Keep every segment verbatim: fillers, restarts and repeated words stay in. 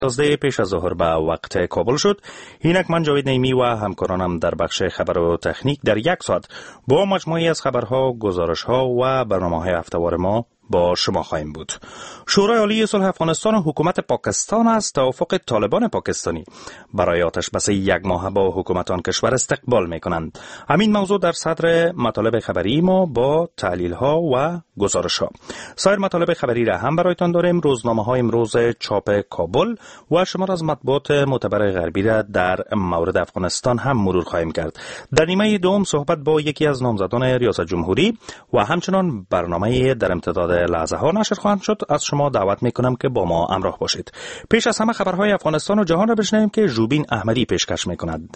یازده پیش از ظهر به وقت کابل شد. اینک من جاوید نیمی و همکارانم در بخش خبر و تکنیک در یک ساعت با مجموعی از خبرها، گزارشها و برنامه‌های هفته‌وار ما با شما خواهیم بود. شورای عالی صلح افغانستان و حکومت پاکستان از توافق طالبان پاکستانی برای آتش بس یک ماه با حکومت آن کشور استقبال می کنند. همین موضوع در صدر مطالب خبری ما با تحلیل ها و گزارش ها. سایر مطالب خبری را هم برایتان داریم. روزنامه های امروز چاپ کابل و شمار از مطبوعات معتبر غربی را در مورد افغانستان هم مرور خواهیم کرد. در نیمه دوم صحبت با یکی از نامزدان ریاست جمهوری و همچنان برنامه در امتداد لحظه ها نشر خواهند شد. از شما دعوت میکنم که با ما همراه باشید. پیش از همه خبرهای افغانستان و جهان را بشنویم که ژوبین احمدی پیشکش میکند.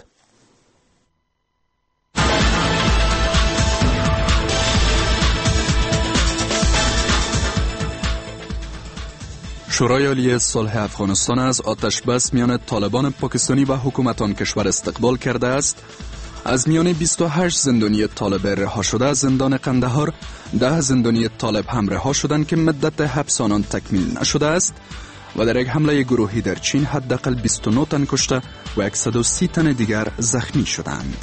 شورای عالی صلح افغانستان از آتش بس میان طالبان پاکستانی و حکومت آن کشور استقبال کرده است. از میان بیست و هشت زندانی طالب رها شده از زندان قندهار، ده زندانی طالب هم رها شدند که مدت حبس آنان تکمیل نشده است و در یک حمله گروهی در چین حداقل بیست و نه تن کشته و صد و سی تن دیگر زخمی شدند.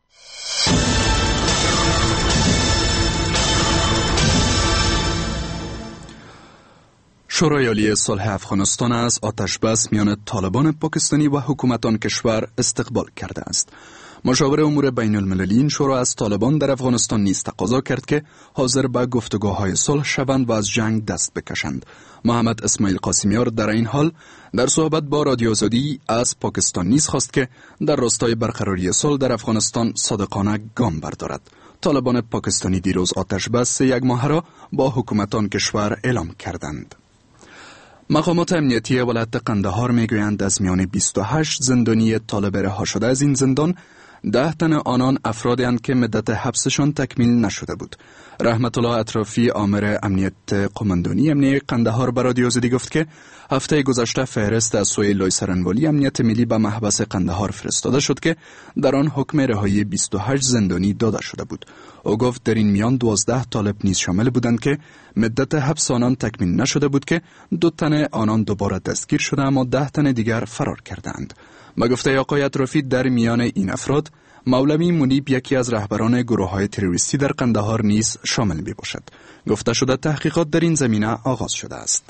شورای عالی صلح افغانستان از آتش بس میان طالبان پاکستانی و حکومت آن کشور استقبال کرده است. مشاور امور بین المللی این شورا از طالبان در افغانستان نیز تقاضا کرد که حاضر به گفتگوهای صلح شوند و از جنگ دست بکشند. محمد اسماعیل قاسمیار در این حال در صحبت با رادیو آزادی از پاکستان نیز خواست که در راستای برقراری صلح در افغانستان صادقانه گام بردارد. طالبان پاکستانی دیروز آتش بس یک ماهه را با حکومت آن کشور اعلام کردند. مقامات امنیتی ولایت قندهار میگویند از میان بیست و هشت زندانی طالب رها شده از این زندان، ده تن آنان افرادی اند که مدت حبسشان تکمیل نشده بود. رحمت الله اطرافی آمر امنیت قماندانی امنیه قندهار به رادیو آزادی گفت که هفته گذشته فهرست از سوی لوی سرنوالی امنیت ملی به محبس قندهار فرستاده شد که در آن حکم رهایی بیست و هشت زندانی داده شده بود. او گفت در این میان دوازده طالب نیز شامل بودند که مدت حبس آنان تکمیل نشده بود که دو تن آنان دوباره دستگیر شده اما ده تن دیگر فرار کردند. به گفته آقای اطرافی در میان این افراد مولوی منیب یکی از رهبران گروه‌های تروریستی در قندهار نیز شامل می باشد. گفته شده تحقیقات در این زمینه آغاز شده است.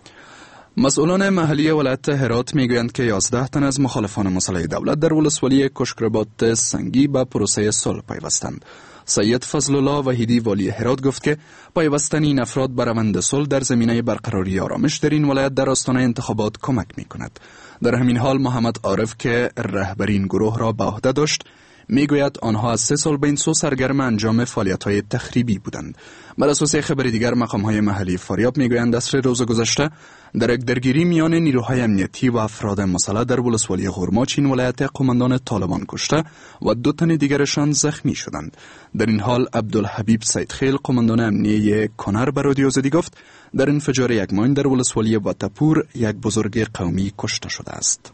مسئولان محلی ولایت هرات میگویند که یازده تن از مخالفان مسلح دولت در ولسوالی کشکربات سنگی به پروسه صلح پیوستند. سید فضل الله وحیدی والی هرات گفت که پیوستن این افراد به روند صلح در زمینه برقراری آرامش در این ولایت در آستانه انتخابات کمک می کند. در همین حال محمد عارف که رهبری این گروه را به عهده داشت میگوید آنها از سه سال به این سو سرگرم انجام فعالیت‌های تخریبی بودند. بر اساس خبر دیگر مقام‌های محلی فاریاب میگویند عصر روز گذشته در یک درگیری میان نیروهای امنیتی و افراد مسلح در ولسوالی غرماچ این ولایت قماندان طالبان کشته و دو تن دیگرشان زخمی شدند. در این حال عبدالحبیب سیدخیل قماندان امنیه کنر به رادیو آزادی گفت در انفجار یک ماین در ولسوالی واتپور یک بزرگ قومی کشته شده است.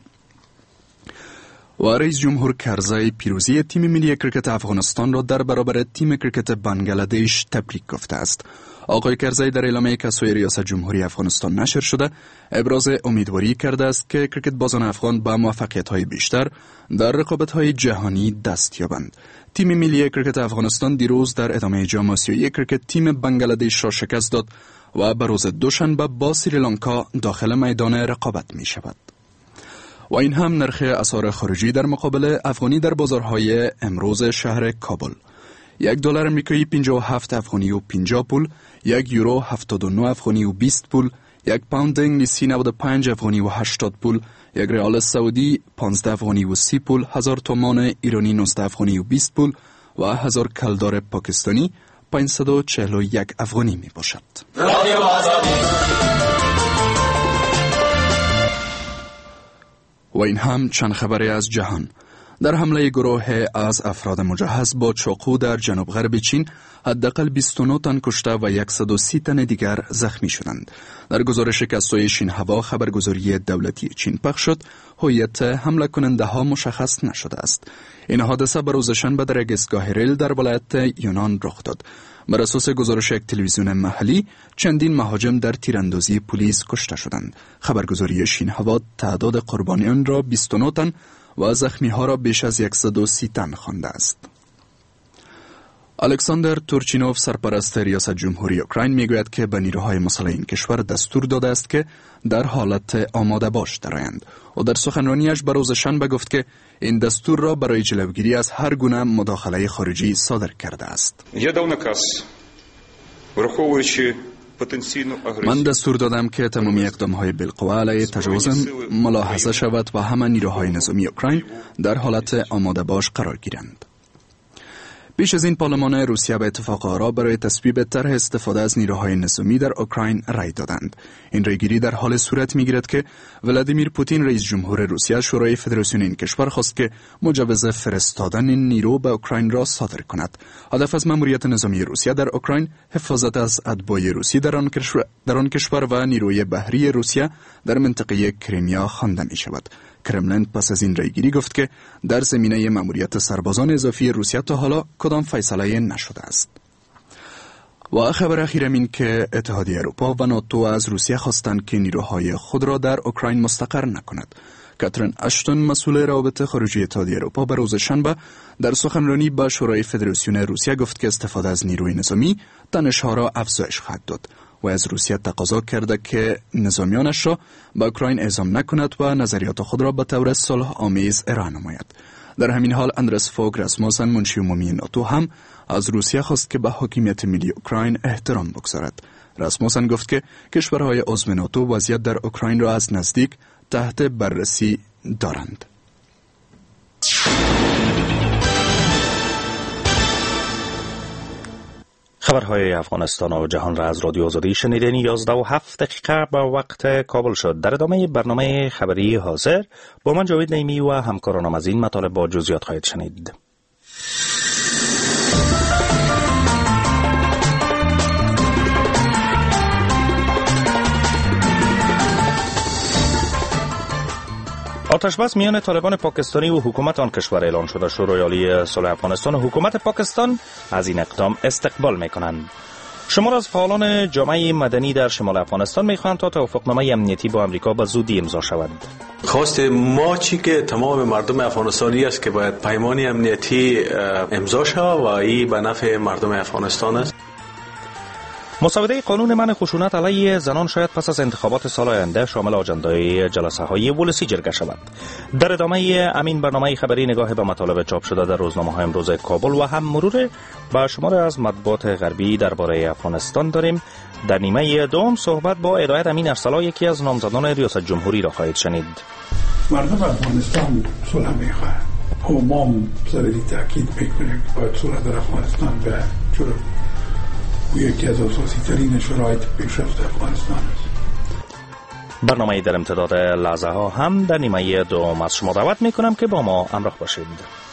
و رئیس جمهور کرزی پیروزی تیم ملی کرکت افغانستان را در برابر تیم کرکت بنگلادش تبریک گفته است. آقای کرزی در اعلامیه‌ای که سوی ریاست جمهوری افغانستان نشر شده ابراز امیدواری کرده است که کرکت بازان افغان با موفقیت‌های بیشتر در رقابت‌های جهانی دست یابند. تیم ملی کرکت افغانستان دیروز در ادامه جام آسیایی کرکت تیم بنگلادش را شکست داد و به روز دوشنبه با سریلانکا داخل میدان رقابت می‌شود. و این هم نرخ اسعار خارجی در مقابل افغانی در بازارهای امروز شهر کابل. یک دلار امریکایی پنجاه و هفت افغانی و پنجاه پول، یک یورو هفتاد و نه افغانی و بیست پول، یک پوند انگلیسی نود و پنج افغانی و هشتاد پول، یک ریال سعودی پانزده افغانی و سی پول، هزار تومان ایرانی نوزده افغانی و بیست پول و هزار کلدار پاکستانی پانصد و چهل و یک افغانی می باشد. و این هم چند خبری از جهان. در حمله گروه از افراد مجهز با چاقو در جنوب غرب چین حداقل بیست و نه تن کشته و صد و سی تن دیگر زخمی شدند. در گزارش که از سوی شینهوا خبرگزاری دولتی چین پخش شد، هویت حمله کننده ها مشخص نشده است. این حادثه به روز شنبه در یک ایستگاه ریل در ولایت یونان رخ داد. بر اساس گزارش یک تلویزیون محلی، چندین مهاجم در تیراندازی پلیس کشته شدند. خبرگزاری شین هوا تعداد قربانیان را بیست و نه تن و زخمی ها را بیش از صد و سی تن خوانده است. الکساندر تورچینوف، سرپرست ریاست جمهوری اوکراین، میگوید که به نیروهای مسلح این کشور دستور داده است که در حالت آماده باش درآیند. و در سخنرانیش به روز شنبه گفت که این دستور را برای جلوگیری از هر گونه مداخله خارجی صادر کرده است. من دستور دادم که تمامی اقدام‌های بالقوه علیه تجاوز ملاحظه شود و همه نیروهای نظامی اوکراین در حالت آماده باش قرار گیرند. پیش از این پارلمان روسیه به اتفاق آرا برای تصویب طرح استفاده از نیروهای نظامی در اوکراین رای دادند. این رایگیری در حال صورت میگیرد که ولادیمیر پوتین رئیس جمهور روسیه شورای فدراسیون این کشور خواست که مجوز فرستادن نیرو به اوکراین را صادر کند. هدف از ماموریت نظامی روسیه در اوکراین حفاظت از اتباع روسی در آن کشور, در آن کشور و نیروی بحری روسیه در منطقه کریمیا خوانده می شود. کرملین پس از این رایگیری گفت که در زمینه ماموریت سربازان اضافی روسیه تا حالا کدام فیصله نشده است. و خبر اخیرم این که اتحادیه اروپا و ناتو از روسیه خواستند که نیروهای خود را در اوکراین مستقر نکند. کاترین اشتون، مسئول روابط خارجی اتحادیه اروپا، به روز شنبه در سخنرانی به شورای فدراسیون روسیه گفت که استفاده از نیروی نظامی تنش‌ها را افزایش خواهد داد و از روسیه تقاضا کرده که نظامیانش را به اوکراین اعزام نکند و نظریات خود را به طور صلح آمیز ارائه نماید. در همین حال اندرس فوگ راسموسن، منشی عمومی ناتو، هم از روسیه خواست که به حاکمیت ملی اوکراین احترام بگذارد. راسموسن گفت که کشورهای عضو ناتو وضعیت در اوکراین را از نزدیک تحت بررسی دارند. خبرهای افغانستان و جهان را از رادیو آزادی شنیدین. یازده و هفت دقیقه به وقت کابل شد. در ادامه برنامه خبری حاضر با من جاوید نعیمی و همکارانم از این مطالب با جزئیات خواهید شنید. آتشبس میان طالبان پاکستانی و حکومت آن کشور اعلان شده. شورای عالی صلح افغانستان و حکومت پاکستان از این اقدام استقبال میکنند. شمار از فعالان جامعه مدنی در شمال افغانستان میخواهند تا توافقنامه امنیتی با امریکا به زودی امضا شود. خواست ما چی که تمام مردم افغانستانی است که باید پیمان امنیتی امضا شود و این به نفع مردم افغانستان است. مسوده قانون منع خشونت علیه زنان شاید پس از انتخابات سال آینده شامل آجندای جلسه های ولسی جرگه شود. در ادامه امین برنامه خبری نگاه به مطالب چاپ شده در روزنامه های امروز کابل و هم مرور به شمار از مطبوعات غربی درباره افغانستان داریم. در نیمه دوم صحبت با ارائه امین ارسلا، یکی از نامزدان ریاست جمهوری، را خواهید شنید. مردم افغانستان صلح میخواهند و ما ضروری تاکید میکنیم که باید صلح در افغانستان به جلو و یکی از اساسی ترین شرایط پیشرفت افغانستان است. برنامه در امتداد لحظه ها هم در نیمه دوم از شما دعوت می کنم که با ما همراه باشید.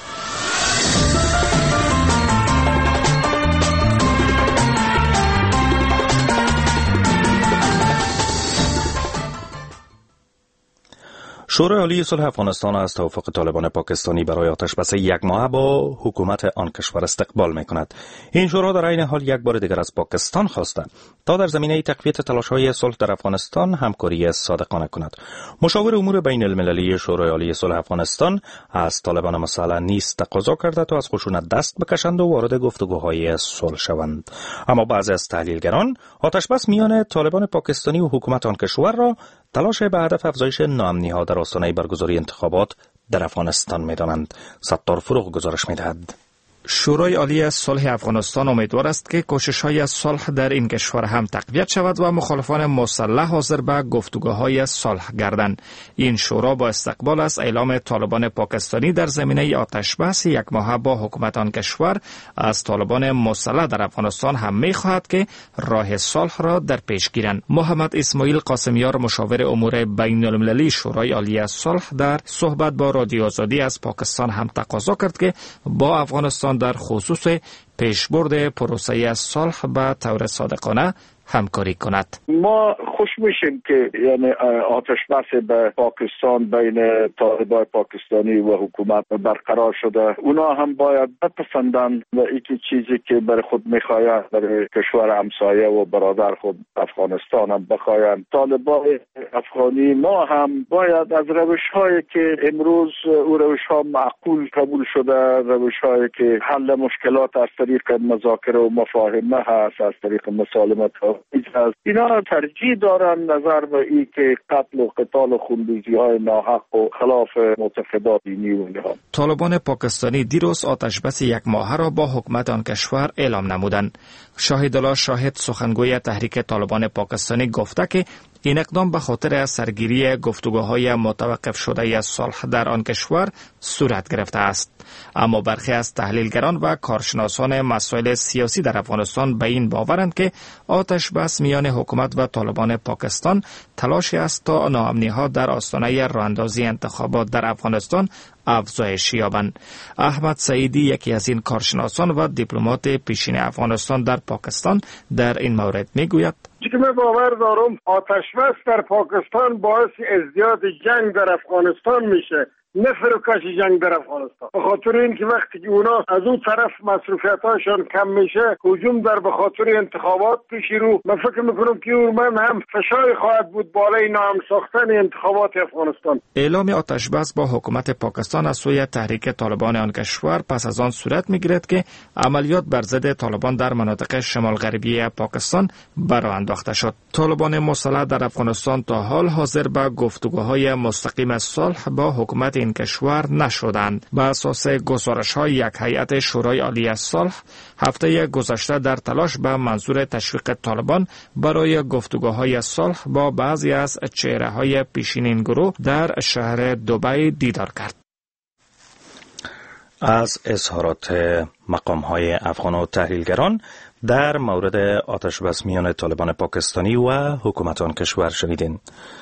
شورای عالی صلح افغانستان از توافق طالبان پاکستانی برای آتشبس یک ماه با حکومت آن کشور استقبال می‌کند. این شورا در عین حال یک بار دیگر از پاکستان خواسته تا در زمینه تقویت تلاش‌های صلح در افغانستان همکاری صادقانه کند. مشاور امور بین المللی شورای عالی صلح افغانستان از طالبان مسئله نیز تقاضا کرده تا از خشونت دست بکشند و وارد گفتگوهای صلح شوند. اما بعضی از تحلیلگران آتشبس میان طالبان پاکستانی و حکومت آن کشور را تلاش به هدف افزایش ناامنی‌ها در آستانه برگزاری انتخابات در افغانستان می‌دانند. ستار فروغ گزارش می‌دهد. شورای عالی صلح افغانستان امیدوار است که کوشش‌های صلح در این کشور هم تقویت شود و مخالفان مسلح حاضر به گفتگوهای صلح گردند. این شورا با استقبال از اعلام طالبان پاکستانی در زمینه آتشبس یک ماهه با حکومت آن کشور از طالبان مسلح در افغانستان هم می‌خواهد که راه صلح را در پیش گیرند. محمد اسماعیل قاسمیار، مشاور امور بین المللی شورای عالی صلح، در صحبت با رادیو آزادی از پاکستان هم تقاضا کرد که با افغانستان در خصوص پیشبرد پروسه صلح به طور صادقانه همکاری کند. ما خود خوش میشیم که یعنی آتش بس به پاکستان بین طالبان پاکستانی و حکومت برقرار شده. اونا هم باید بپسندن و یکی چیزی که برای خود میخواین برای کشور همسایه و برادر خود افغانستان هم بخواین. طالبان افغانی ما هم باید از روش هایی که امروز او روش ها معقول قبول شده، روش هایی که حل مشکلات از طریق مذاکره و مفاهمه هست، از طریق مسالمت هست، اینا ترجیح دارن نظر به ای که قتل و قتال و خونریزی های ناحق و خلاف معتقدات دینی و اینها. طالبان پاکستانی دیروز آتش بس یک ماهه را با حکومت آن کشور اعلام نمودند. شاهدالله شاهد سخنگوی تحریک طالبان پاکستانی گفته که این اقدام به خاطر سرگیری گفتگوهای متوقف شده صلح در آن کشور صورت گرفته است. اما برخی از تحلیلگران و کارشناسان مسائل سیاسی در افغانستان به این باورند که آتش بس میان حکومت و طالبان پاکستان تلاشی است تا ناامنی‌ها در آستانه راه‌اندازی انتخابات در افغانستان افزایش یابند. احمد سعیدی یکی از این کارشناسان و دیپلمات پیشین افغانستان در پاکستان در این مورد میگوید: که من باور دارم آتش بس در پاکستان باعث ازدیاد جنگ در افغانستان میشه، نه فروکش جنگ در افغانستان. به خاطر اینکه وقتی که اونا از اون طرف مصروفیتاشون کم میشه، هجوم در به خاطر انتخابات پیش رو، من فکر میکنم که من هم فشار خواهد بود بالای نام ساختن انتخابات افغانستان. اعلام آتش بس با حکومت پاکستان از سوی تحریک طالبان آن کشور پس از آن صورت میگیرد که عملیات بر ضد طالبان در مناطق شمال غربی پاکستان برآ انداخته شد. طالبان مسلح در افغانستان تا حال حاضر به گفتگوهای مستقیم صلح با حکومت این کشور نشدند. بر اساس گزارش‌های یک هیئت شورای عالی صلح هفته گذشته در تلاش به منظور تشویق طالبان برای گفتگوهای صلح با بعضی از چهره‌های پیشین گروه در شهر دبی دیدار کرد. از اظهارات مقام‌های افغان و تحلیلگران در مورد آتش بس میان طالبان پاکستانی و حکومت آن کشور شنیدین.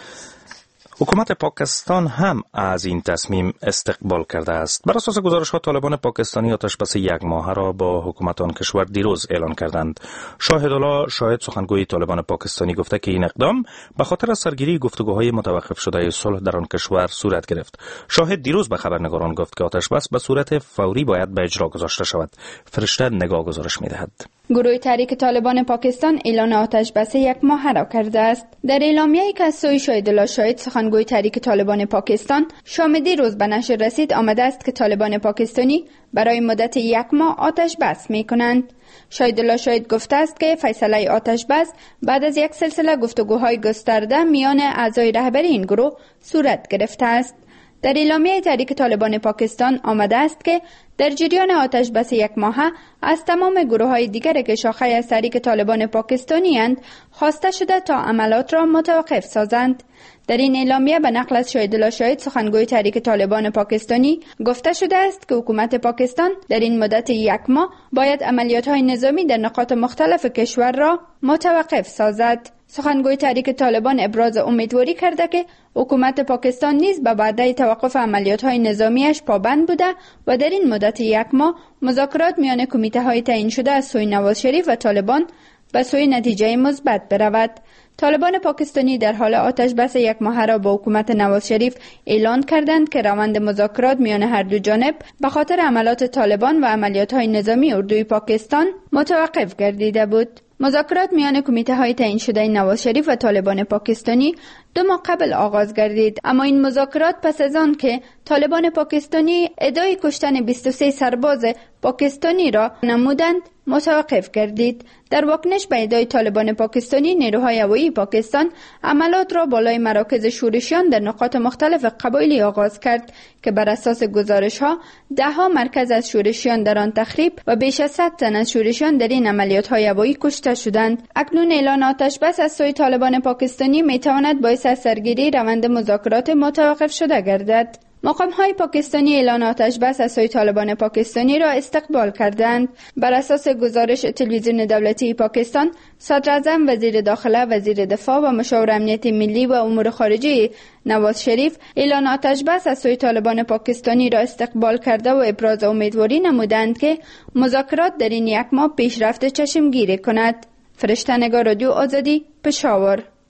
حکومت پاکستان هم از این تصمیم استقبال کرده است. بر اساس گزارش‌ها طالبان پاکستانی آتش بس یک ماهه را با حکومت آن کشور دیروز اعلان کردند. شاهدالله شاهد سخنگوی طالبان پاکستانی گفته که این اقدام به خاطر سرگیری گفتگوهای متوقف شده صلح در آن کشور صورت گرفت. شاهد دیروز به خبرنگاران گفت که آتش بس به صورت فوری باید به اجرا گذاشته شود. فرشته نگاه گزارش می‌دهد. گروه تحریک طالبان پاکستان اعلان آتش بس یک ماهه را کرده است. در اعلامیه‌ای که از سوی شاهدالله شاهد سخنگوی تحریک طالبان پاکستان شامدی روز به نشر رسید آمده است که طالبان پاکستانی برای مدت یک ماه آتش بس می‌کنند. شاهدالله شاهد گفته است که فیصله آتش بس بعد از یک سلسله گفتگوهای گسترده میان اعضای رهبری این گروه صورت گرفته است. در اعلامیه تحریک طالبان پاکستان آمده است که در جریان آتش بس یک ماهه از تمام گروه‌های دیگر که شاخه از تحریک طالبان پاکستانی اند خواسته شده تا عملات را متوقف سازند. در این اعلامیه به نقل از شاهدالله شاهد سخنگوی تحریک طالبان پاکستانی گفته شده است که حکومت پاکستان در این مدت یک ماه باید عملیات‌های نظامی در نقاط مختلف کشور را متوقف سازد. سخنگوی تحریک طالبان ابراز امیدواری کرده که حکومت پاکستان نیز به وعده توقف عملیات‌های نظامیش پابند بوده و در این مدت یک ماه مذاکرات میان کمیته‌های تعیین شده از سوی نواز شریف و طالبان به سوی نتیجه مثبت برود. طالبان پاکستانی در حال آتش بس یک ماهه را با حکومت نواز شریف اعلان کردند که روند مذاکرات میان هر دو جانب به خاطر عملیات طالبان و عملیات‌های نظامی اردوی پاکستان متوقف گردیده بود. مذاکرات میان کمیته‌های تعیین شده نواز شریف و طالبان پاکستانی دو ماه قبل آغاز گردید، اما این مذاکرات پس از آن که طالبان پاکستانی ادعای کشتن بیست و سه سرباز پاکستانی را نمودند متوقف گردید. در واکنش به ادعای طالبان پاکستانی، نیروهای هوایی پاکستان عملات را بالای مراکز شورشیان در نقاط مختلف قبایلی آغاز کرد که بر اساس گزارش‌ها ده‌ها مرکز از شورشیان در آن تخریب و بیش از صد تن از شورشیان در این عملیات‌های هوایی کشته شدند. اکنون اعلان آتش بس از سوی طالبان پاکستانی می‌تواند باعث سرگیری روند مذاکرات متوقف شده گردد. مقام‌های پاکستانی اعلان آتش بس از سوی طالبان پاکستانی را استقبال کردند. بر اساس گزارش تلویزیون دولتی پاکستان، صدراعظم، وزیر داخله، وزیر دفاع و مشاور امنیت ملی و امور خارجه نواز شریف اعلان آتش بس از سوی طالبان پاکستانی را استقبال کرده و ابراز امیدواری نمودند که مذاکرات در این یک ماه پیشرفت چشمگیری کند. فرشته نگار، رادیو آزادی، پشاور.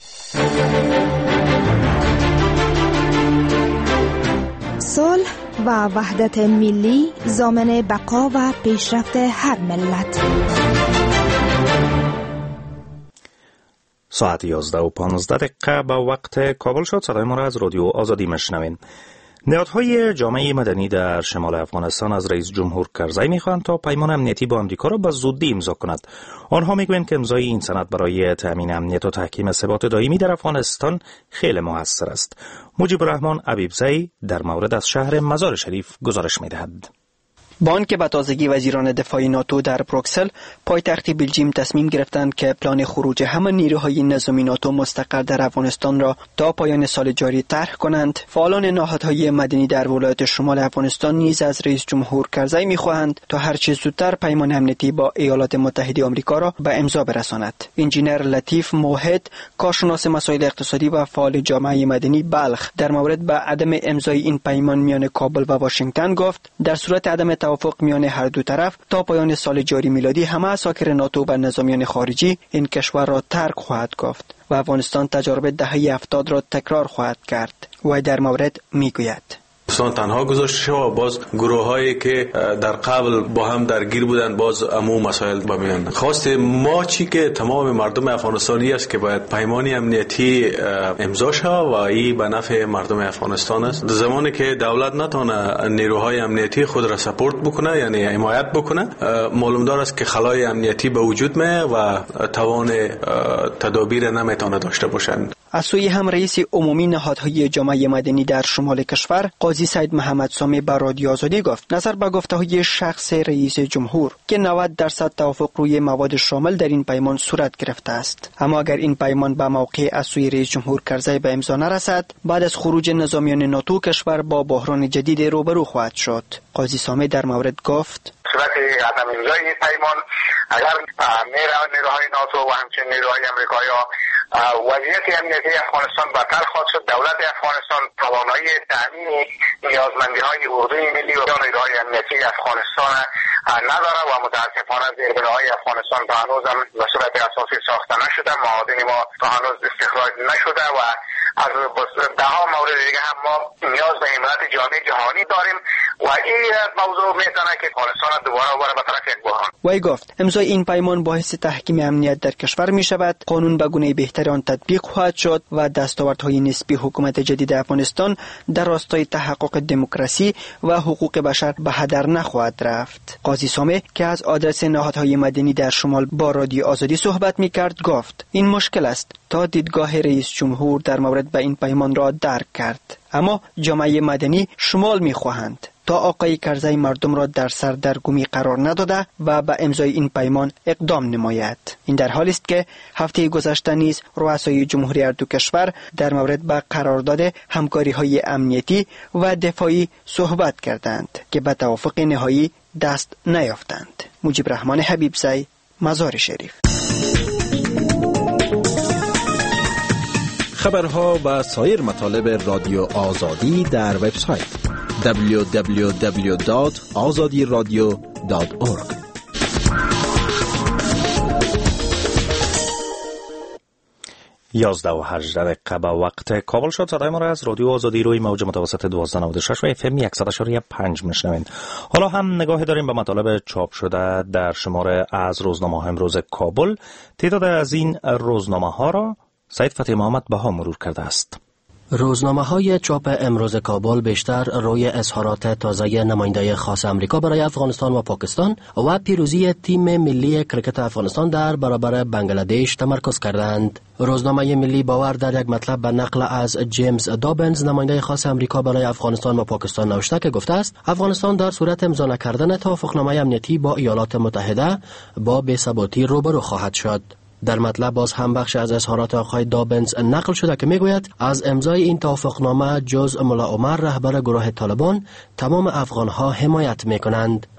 صلح و وحدت ملی ضامن بقا و پیشرفت هر ملت. ساعت یازده و پانزده دقیقه به وقت کابل شد. صدای ما را از رادیو آزادی میشنوین. نهادهای جامعه مدنی در شمال افغانستان از رئیس جمهور کرزی میخواهند تا پیمان امنیتی با امریکا را به زودی امضا کند. آنها میگویند که امضای این سند برای تامین امنیت و تحکیم ثبات دائمی در افغانستان خیلی موثر است. مجیب الرحمن عبیبزی در مورد از شهر مزار شریف گزارش میدهد. با آنکه به تازگی وزیران دفاع ناتو در بروکسل پایتخت بلژیم تصمیم گرفتند که پلان خروج همه نیروهای نظامی ناتو مستقر در افغانستان را تا پایان سال جاری طرح کنند، فعالان نهادهای مدنی در ولایت شمال افغانستان نیز از رئیس جمهور کرزی می‌خواهند تا هر چه زودتر پیمان امنیتی با ایالات متحده آمریکا را به امضا برساند. انجینر لطیف موحد، کارشناس مسائل اقتصادی و فعال جامعه مدنی بلخ، در مورد به عدم امضای این پیمان میان کابل و واشنگتن گفت در صورت عدم توافق میان هر دو طرف تا پایان سال جاری میلادی همه اساکر ناتو و نظامیان خارجی این کشور را ترک خواهد گفت و افغانستان تجربه دهه هفتاد را تکرار خواهد کرد. و در مورد میگوید افغانستان تنها گذاشته شد و باز گروه هایی که در قبل با هم درگیر بودن باز امو مسائل بمیان. خواست ما چی که تمام مردم افغانستانی است که باید پیمانی امنیتی امضا شود و این به نفع مردم افغانستان است. در زمانی که دولت نتونه نیروهای امنیتی خود را سپورت بکنه، یعنی حمایت بکنه، معلوم دار است که خلای امنیتی به وجود میاد و توان تدابیر نمیتونه داشته باشند. از سوی هم رئیس عمومی نهادهای جامعه مدنی در شمال کشور قاضی سید محمد سامی به رادیو آزادی گفت نظر به گفته‌های شخص رئیس جمهور که نود درصد توافق روی مواد شامل در این پیمان صورت گرفته است، اما اگر این پیمان به موقع از سوی رئیس جمهور کرزی به امضا نرسد، بعد از خروج نظامیان ناتو کشور با بحران جدید روبرو خواهد شد. قاضی سامی در مورد گفت صورت عدم امضای پیمان اگر نیروهای ناتو و همچنین نیروهای امریکایی وضعیت امنیتی افغانستان بدتر خواهد شد. دولت افغانستان توانایی تامین نیازمندی های اردوی ملی و نیروهای امنیتی افغانستان نداره و متاسفانه زیربناهای افغانستان تا هنوز هم به صورت اساسی ساخته نشده، معادن ما تا هنوز استخراج نشده و از ده ها مورد دیگه هم ما نیاز به حمایت جامعه جهانی داریم و این موضوع میتونه که افغانستان دوباره بره به طرف یک بحران. وی گفت امضای این پیمان باعث تحکیم امنیت در کشور می شود، قانون به گونه بهتر آن تطبیق خواهد شد و دستاوردهای نسبی حکومت جدید افغانستان در راستای تحقق دموکراسی و حقوق بشر به هدر نخواهد رفت. قاضی سامی که از آدرس نهادهای مدنی در شمال با رادیو آزادی صحبت می کرد گفت این مشکل است تا دیدگاه رئیس جمهور در مورد به این پیمان را درک کرد، اما جامعه مدنی شمال می خواهند تا آقای کرزی مردم را در سردرگمی قرار نداده و به امضای این پیمان اقدام نماید. این در حالی است که هفته گذشته نیز رؤسای جمهوری هر دو کشور در مورد به قرارداد همکاری‌های امنیتی و دفاعی صحبت کردند که به توافق نهایی دست نیافتند. مجیب الرحمن حبیبزی، مزار شریف. خبرها و سایر مطالب رادیو آزادی در وبسایت دبلیو دبلیو دبلیو دات آزادی رادیو دات اورگ. یازده و هجده دقیقه به وقت کابل شد. صدای ما را از رادیو آزادی روی موج متوسط دوازده و نود و شش و اف ام صد و پنج میشنوید. حالا هم نگاهی داریم به مطالب چاپ شده در شماره از روزنامه امروز کابل. تعداد از این روزنامه ها را سید فتحی محمد بها مرور کرده است. روزنامه های چاپ امروز کابل بیشتر روی اظهارات تازه نماینده خاص امریکا برای افغانستان و پاکستان و پیروزی تیم ملی کرکت افغانستان در برابر بنگلادش تمرکز کردند. روزنامه ملی باور در یک مطلب به نقل از جیمز دابنز نماینده خاص امریکا برای افغانستان و پاکستان نوشته که گفته است افغانستان در صورت امضا نکردن توافقنامه امنیتی با ایالات متحده با بی‌ثباتی روبرو خواهد شد. در مطلب باز هم بخش از اظهارات آقای دابنز نقل شده که میگوید از امضای این توافقنامه جز ملا عمر رهبر گروه طالبان تمام افغانها حمایت میکنند.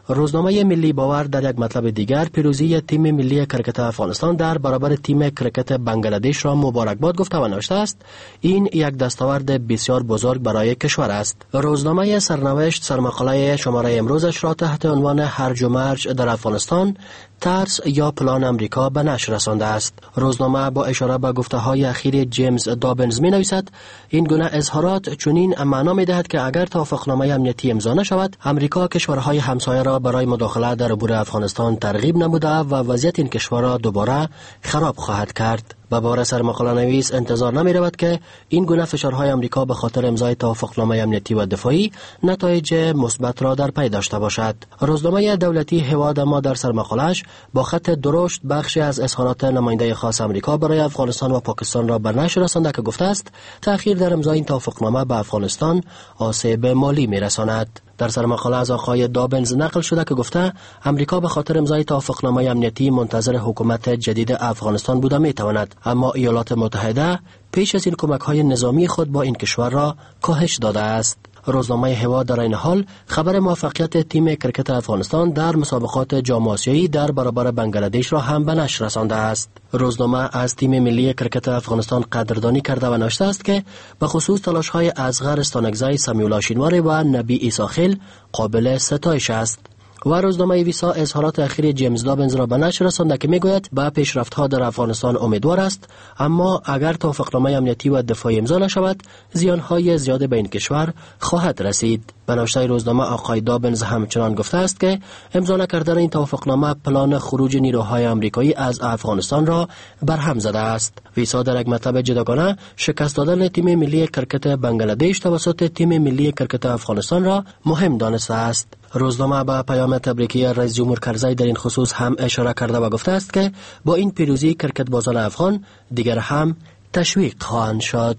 روزنامه ملی باور در یک مطلب دیگر پیروزی تیم ملی کرکت افغانستان در برابر تیم کرکت بنگلادش را مبارکباد گفته و نوشته است این یک دستاورد بسیار بزرگ برای کشور است. روزنامه سرنوشت سرمقاله شماره امروزش را تحت عنوان هرج و مرج در افغانستان، ترس یا پلان امریکا به نشر رسانده است. روزنامه با اشاره به گفته‌های اخیر جیمز دابنز می نویسد این گونه اظهارات چنین معنا می دهد که اگر توافقنامه امنیتی امضا نشود، امریکا کشورهای همسایه را برای مداخله در امور افغانستان ترغیب نموده و وضعیت این کشور را دوباره خراب خواهد کرد. و بار سرمقاله نویس انتظار نمی رود که این گونه فشارهای امریکا به خاطر امضای توافقنامه امنیتی و دفاعی نتایج مثبت را در پی داشته باشد. روزنامه دولتی هواد ما در سرمقاله‌اش با خط درشت بخشی از اظهارات نماینده خاص امریکا برای افغانستان و پاکستان را به نشر رسانده که گفته است تأخیر در امضای این توافقنامه به افغانستان آسیب مالی می‌رساند. در سرمقاله از آقای دابنز نقل شده که گفته امریکا به خاطر امضای توافقنامه امنیتی منتظر حکومت جدید افغانستان بوده میتواند، اما ایالات متحده پیش از این کمک‌های نظامی خود با این کشور را کاهش داده است. روزنامه هوا در این حال خبر موفقیت تیم کرکت افغانستان در مسابقات جام آسیایی در برابر بنگلادش را هم به نشر رسانده است. روزنامه از تیم ملی کرکت افغانستان قدردانی کرده و نوشته است که به خصوص تلاش‌های اصغر استانکزی، سمیولا شینواری و نبی ایساخیل قابل ستایش است. و روزنامه ویسا اظهارات اخیر جیمز دابنز را به نشر رسانده که میگوید به پیشرفت‌ها در افغانستان امیدوار است، اما اگر توافقنامه امنیتی و دفاعی امضا نشود زیان‌های زیاد به این کشور خواهد رسید. به نوشته روزنامه آقای دابنز همچنان گفته است که امضا نکردن این توافقنامه پلان خروج نیروهای آمریکایی از افغانستان را برهم زده است. ویسا در یک مطلب جداگانه شکست دادن تیم ملی کرکت بنگلادش توسط تیم ملی کرکت افغانستان را مهم دانسته است. روزنامه به پیام تبریکی رئیس جمهور کرزی در این خصوص هم اشاره کرده و گفته است که با این پیروزی کرکت بازان افغان دیگر هم تشویق خواهند شد.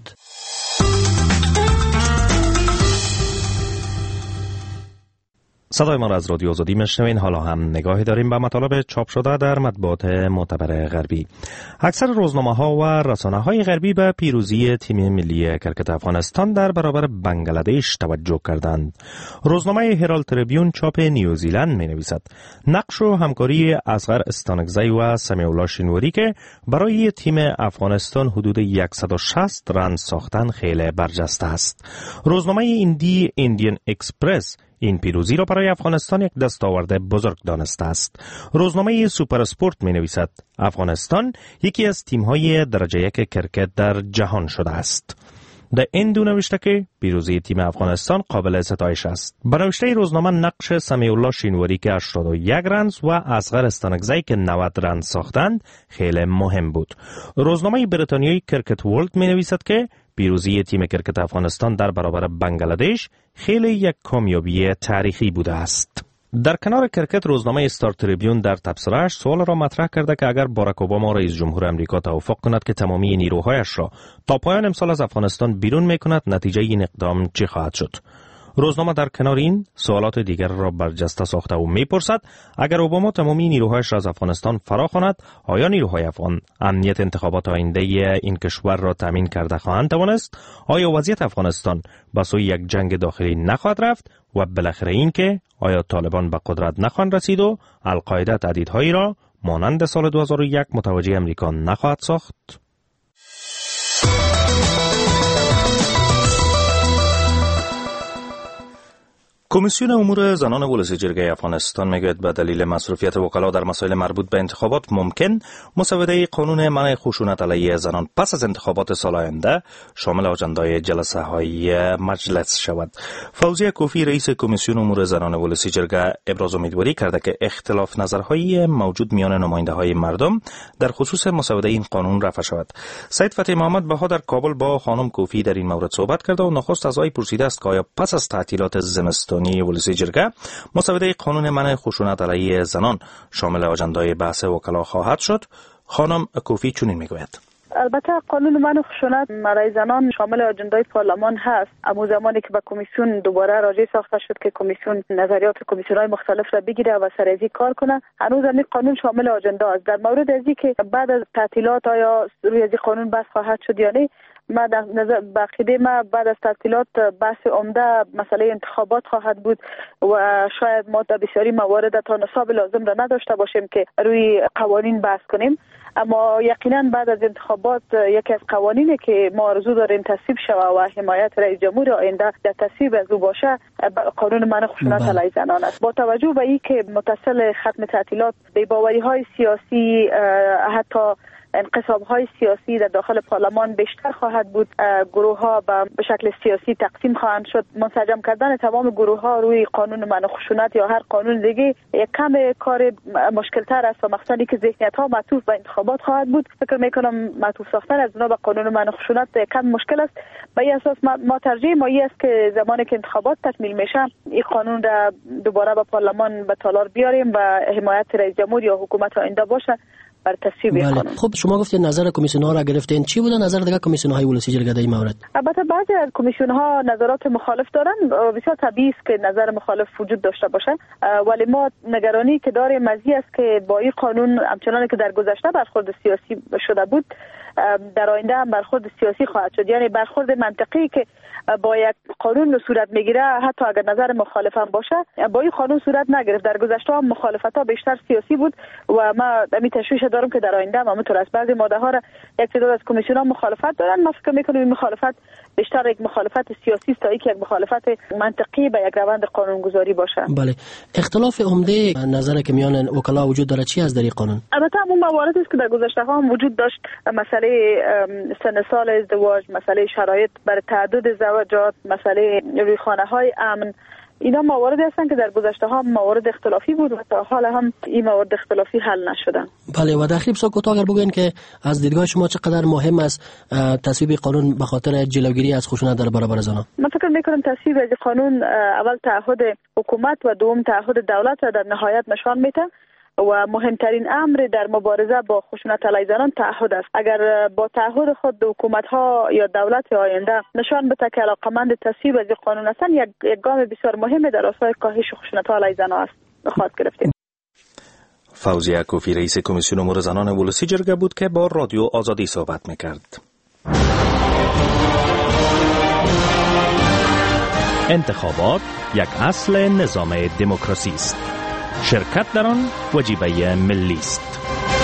صدای ما را از رادیو آزادی میشنوین. حالا هم نگاهی داریم به مطالب چاپ شده در مطبوعات معتبر غربی. اکثر روزنامه‌ها و رسانه‌های غربی به پیروزی تیم ملی کرکت افغانستان در برابر بنگلادش توجه کردند. روزنامه هرالد تریبیون چاپ نیوزیلند می‌نویسد نقش و همکاری اصغر استانکزی و سمیولا شینواری که برای تیم افغانستان حدود صد و شصت رن ساختن خیلی برجسته است. روزنامه ایندی ایندین اکسپرس این پیروزی را برای افغانستان یک دستاورد بزرگ دانسته است. روزنامه سوپر اسپورت می نویسد افغانستان یکی از تیم‌های درجه یک کرکت در جهان شده است. در این دو نوشته که پیروزی تیم افغانستان قابل ستایش است. به نوشته روزنامه نقش سمیولا شینواری که هشتاد و یک رنز و اصغر استانکزی که نود رنز ساختند خیلی مهم بود. روزنامه بریتانیایی کرکت ورلد می نویسد که پیروزی تیم کرکت افغانستان در برابر بنگلادش خیلی یک کامیابی تاریخی بوده است. در کنار کرکت روزنامه استار تریبیون در تبصره‌اش سوال را مطرح کرده که اگر باراک اوباما رئیس جمهور امریکا توافق کند که تمامی نیروهایش را تا پایان امسال از افغانستان بیرون میکند نتیجه این اقدام چه خواهد شد؟ روزنامه در کنار این سوالات دیگر را برجسته ساخته و میپرسد اگر اوباما تمامی نیروهایش را از افغانستان فراخواند آیا نیروهای افغان امنیت انتخابات آینده این کشور را تامین کرده خواهند توانست؟ آیا وضعیت افغانستان به سوی یک جنگ داخلی نخواهد رفت؟ و بالاخره این که آیا طالبان به قدرت نخواهند رسید و القاعده تهدیدهایی را مانند سال دو هزار و یک متوجه امریکا نخواهد ساخت؟ کمیسیون امور زنان ولسی جرگه افغانستان میگوید به دلیل مصروفیت وکلا در مسائل مربوط به انتخابات ممکن مسوده قانون منع خشونت علیه زنان پس از انتخابات سال آینده شامل اجندای جلسه های مجلس شود. فوزیه کوفی رئیس کمیسیون امور زنان ولسی جرگه ابراز امیدواری کرده که اختلاف نظرهای موجود میان نماینده های مردم در خصوص مسوده این قانون رفع شود. سید فتحی محمد بها در کابل با خانم کوفی در این مورد صحبت کرده و نخست از آی پرسیده است که آیا پس از تعطیلات زمستانی ولسی جرگه مسوده قانون منع خشونت علیه زنان شامل اجندای بحث وکلا خواهد شد. خانم کوفی چنین میگوید: البته قانون منع خشونت علیه زنان شامل اجندای پارلمان هست، اما زمانی که به کمیسیون دوباره راجع ساخته شد که کمیسیون نظریات کمیسیون‌های مختلف را بگیره و سرریزی کار کنه، هنوز این قانون شامل اجندا است. در مورد ازی که بعد از تعطیلات آیا روی از قانون بحث خواهد شد یا نه، ما در نظر بقیده ما بعد از تعطیلات بحث عمده مسئله انتخابات خواهد بود و شاید ما در بسیاری موارد تا نصاب لازم را نداشته باشیم که روی قوانین بحث کنیم، اما یقینا بعد از انتخابات یکی از قوانینی که ما آرزو داریم تصویب شود و حمایت رئیس جمهور آینده در تصویب از او باشه قانون منع خشونت علیه زنان است. با توجه به اینکه متصل ختم تعطیلات بی‌باوری‌های سیاسی، حتی انقسام‌های سیاسی در داخل پارلمان بیشتر خواهد بود، گروه‌ها به شکل سیاسی تقسیم خواهند شد، منسجم کردن تمام گروه‌ها روی قانون منع خشونت یا هر قانون دیگه یک کم کار مشکل‌تر است و مخصوصاً که ذهنیت‌ها معطوف به انتخابات خواهد بود. فکر می‌کنم معطوف ساختن از اونا به قانون منع خشونت کم مشکل است. به این اساس ما ترجیح ما است که زمانی که انتخابات تکمیل میشه این قانون را دوباره به پارلمان به تالار بیاریم و حمایت رئیس جمهور یا حکومت آینده باشه بر تصویب بله. خب شما گفتید نظر کمیسیون ها را گرفتین، چی بود نظر دیگه کمیسیون های ولسی جرگه در این مورد؟ البته بعضی از کمیسیون ها نظرات مخالف دارن، بسیار طبیعی است که نظر مخالف وجود داشته باشه، ولی ما نگرانی که داریم از این است که با این قانون همچنان که در گذشته برخورد سیاسی شده بود در آینده هم برخورد سیاسی خواهد شد، یعنی برخورد منطقی که با یک قانون صورت میگیره حتی اگر نظر مخالف هم باشه با این قانون صورت نگرفت. در گذشته هم مخالفت ها بیشتر سیاسی بود و ما می تشویش دارم که در آینده هم همونطور است. بعضی ماده ها را یک تعداد از کمیسیون ها مخالفت دارن، ما فکر میکنیم این مخالفت بیشتر یک مخالفت سیاسی است تا اینکه یک مخالفت منطقی به یک روند قانونگذاری باشه. بله. اختلاف عمده نظر که میان وکلا وجود داره چی از در این قانون؟ البته همون مواردی است که در گذشته ها هم وجود داشت، مسئله سن سال ازدواج، مسئله شرایط برای تعدد زوجات، مسئله رویخانه های امن، اینا مواردی هستند که در گذشته ها موارد اختلافی بود و تا حالا هم این موارد اختلافی حل نشدن. بله. و داخل بسیار کوتاه اگر بگوین که از دیدگاه شما چقدر مهم است تصویب قانون به خاطر جلوگیری از خشونت در برابر زنان؟ من فکر میکنم تصویب از قانون اول تعهد حکومت و دوم تعهد دولت را در نهایت نشان میده و مهمترین امر در مبارزه با خشونت علیه زنان تعهد است. اگر با تعهد خود حکومت ها یا دولت آینده نشان بده که علاقمند تصویب از قانون هستند، یک گام بسیار مهم در راستای کاهش خشونت علیه زنان است. بخواد گرفتیم. فوزیه کوفی رئیس کمیسیون امور زنان ولسی جرگه بود که با رادیو آزادی صحبت میکرد. انتخابات یک اصل نظام دموکراسی است. شرکت در آن وجیبه ملی است.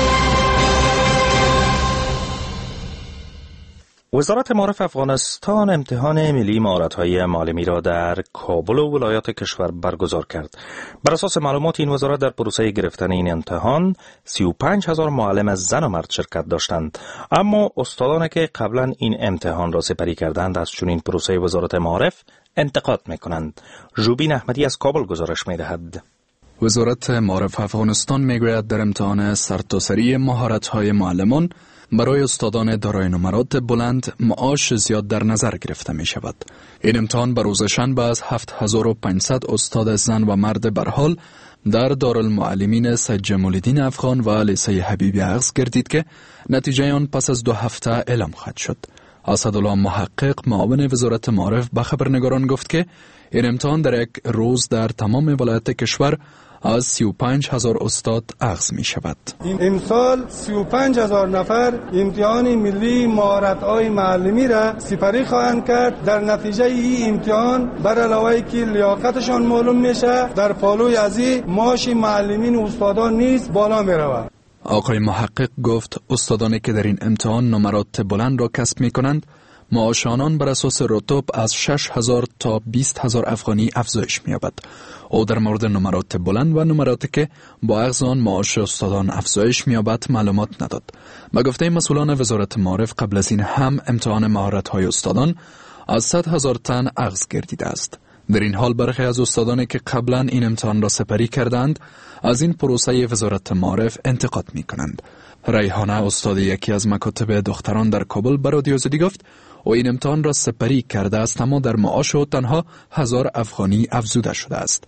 وزارت معارف افغانستان امتحان ملی مهارت‌های معلمی را در کابل و ولایات کشور برگزار کرد. بر اساس معلومات این وزارت در پروسه گرفتن این امتحان سی و پنج هزار معلم از زن و مرد شرکت داشتند، اما استادانی که قبلا این امتحان را سپری کردند از چنین پروسه وزارت معارف انتقاد می‌کنند. ژوبین احمدی از کابل گزارش می‌دهد. وزارت معارف افغانستان میگوید در امتحان سرتاسری مهارت‌های معلمان برای استادان دارای نمرات بلند معاش زیاد در نظر گرفته می شود. این امتحان به روز شنبه از هفت هزار و پانصد استاد زن و مرد برحال در دارالمعلمین سید جمال الدین افغان و لیسه حبیبی اغز گردید که نتیجه آن پس از دو هفته اعلام خواهد شد. اسدالله محقق معاون وزارت معارف به خبرنگاران گفت که این امتحان در یک روز در تمام ولایات کشور از سی و پنج هزار استاد اخذ می شود. امسال سی و پنج هزار نفر امتحان ملی مهارت‌های معلمی را سپری خواهند کرد. در نتیجه این امتحان بر علاوه که لیاقتشان معلوم میشه، در پالوی ازی معاش معلمین و استادان نیز بالا می رود. آقای محقق گفت استادانی که در این امتحان نمرات بلند را کسب می کنند معاش آنان بر اساس رتب از شش هزار تا بیست هزار افغانی افزایش می‌یابد. او در مورد نمرات بلند و نمراتی که با اخذ آن معاش استادان افزایش می‌یابد معلومات نداد. به گفته مسئولان وزارت معارف قبل از این هم امتحان مهارت‌های استادان از صد هزار تن اخذ گردیده است. در این حال برخی از استادانی که قبلا این امتحان را سپری کردند از این پروسه وزارت معارف انتقاد می‌کنند. ریحانه استاد یکی از مکاتب دختران در کابل به رادیو آزادی گفت و این امتحان را سپری کرده است اما در معاش او تنها هزار افغانی افزوده شده است.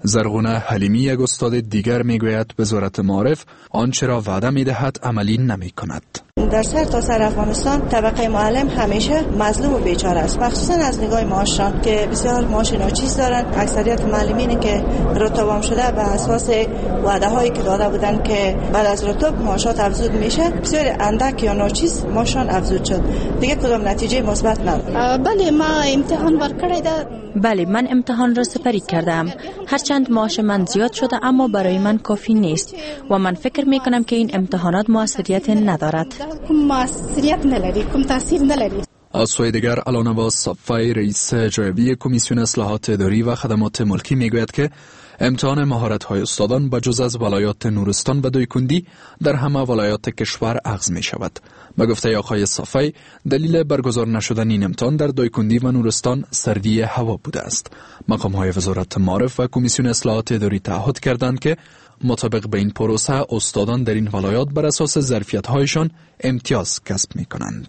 زرغونه حلیمی یک استاد دیگر میگوید وزارت معارف آنچه را وعده میدهد عملی نمیکند. در سر تا سر افغانستان طبقه معلم همیشه مظلوم و بیچاره است، مخصوصا از نگاه معاششان که بسیار معاش ناچیز دارند. اکثریت معلمینی که رتبام شده به اساس وعده هایی که داده بودند که بعد از رتب معاشات افزود میشه، بسیار اندک یا ناچیز معاششان افزود شد، دیگه کدام نتیجه مثبت نداره. بله ما امتحان ورکړی ده. بله من امتحان را سپری کردم. هرچند معاش من زیاد شده اما برای من کافی نیست و من فکر می کنم که این امتحانات موثریت ندارد. موثریت نلري، کوم تاثیر نلري. از سوی دیگر علانواز صفای رئیس جایبی کمیسیون اصلاحات اداری و خدمات ملکی میگوید که امتحان مهارت‌های استادان بجز از ولایات نورستان و دایکندی در همه ولایات کشور اخذ می شود. به گفته آقای صفای دلیل برگزار نشدن این امتحان در دایکندی و نورستان سردی هوا بوده است. مقام‌های وزارت معارف و کمیسیون اصلاحات اداری تعهد کردند که مطابق به این پروسه استادان در این ولایات بر اساس ظرفیت‌هایشان امتیاز کسب می‌کنند.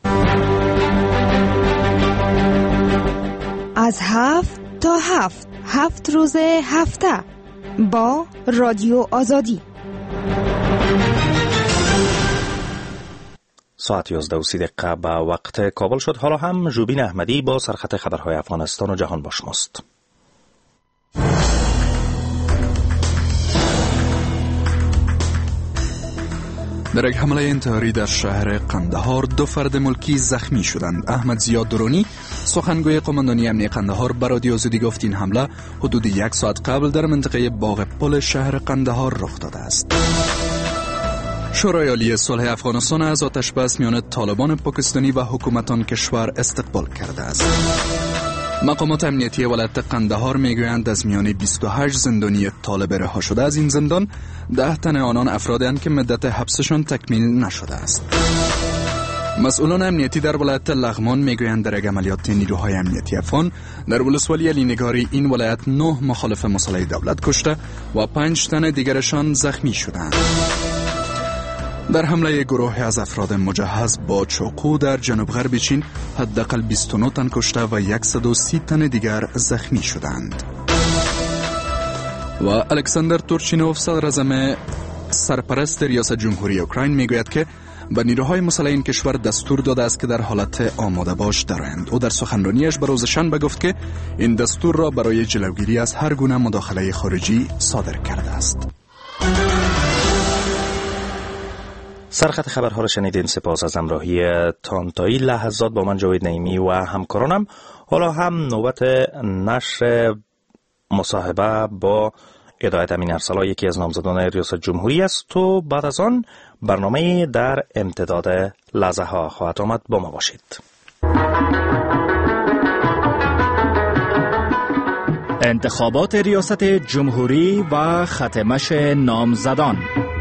از هفت تا هفت هفت روز هفته با رادیو آزادی. ساعت یازده و سی دقیقه به وقت کابل شد. حالا هم ژوبین احمدی با سرخط خبرهای افغانستان و جهان با شماست. در یک حمله انتحاری در شهر قندهار دو فرد ملکی زخمی شدند. احمد زیاد درونی سخنگوی قماندانی امنیتی قندهار به رادیو آزادی گفت این حمله حدود یک ساعت قبل در منطقه باغ پل شهر قندهار رخ داده است. شورای عالی صلح افغانستان از آتش بس میان طالبان پاکستانی و حکومت آن کشور استقبال کرده است. مقامات امنیتی ولایت قندهار میگویند از میان بیست و هشت زندانی طالب رها شده از این زندان ده تن آنان افرادند که مدت حبسشان تکمیل نشده است. مسئولان امنیتی در ولایت لغمان میگویند در یک عملیات نیروهای امنیتی افغان در ولسوالی علی نگاری این ولایت نه مخالف مسلح دولت کشته و پنج تن دیگرشان زخمی شدند. در حمله گروه از افراد مجهز با چاقو در جنوب غرب چین حداقل بیست و نه تن کشته و صد و سی تن دیگر زخمی شدند. و الکساندر تورچینوف صدر اعظم سرپرست ریاست جمهوری اوکراین میگوید که به نیروهای مسلح این کشور دستور داده است که در حالت آماده باش درآیند. او در سخنرانیش به روز شنبه گفت که این دستور را برای جلوگیری از هر گونه مداخله خارجی صادر کرده است. سرخط خبرها را شنیدین. سپاس از همراهی تانتایی لحظات با من جاوید نعیمی و همکارانم. حالا هم نوبت نشر مصاحبه با هدایت امین ارسلا یکی از نامزدان ریاست جمهوری است و بعد از آن برنامه در امتداد لحظه ها خواهد آمد. با ما باشید. انتخابات ریاست جمهوری و ختمش نامزدان.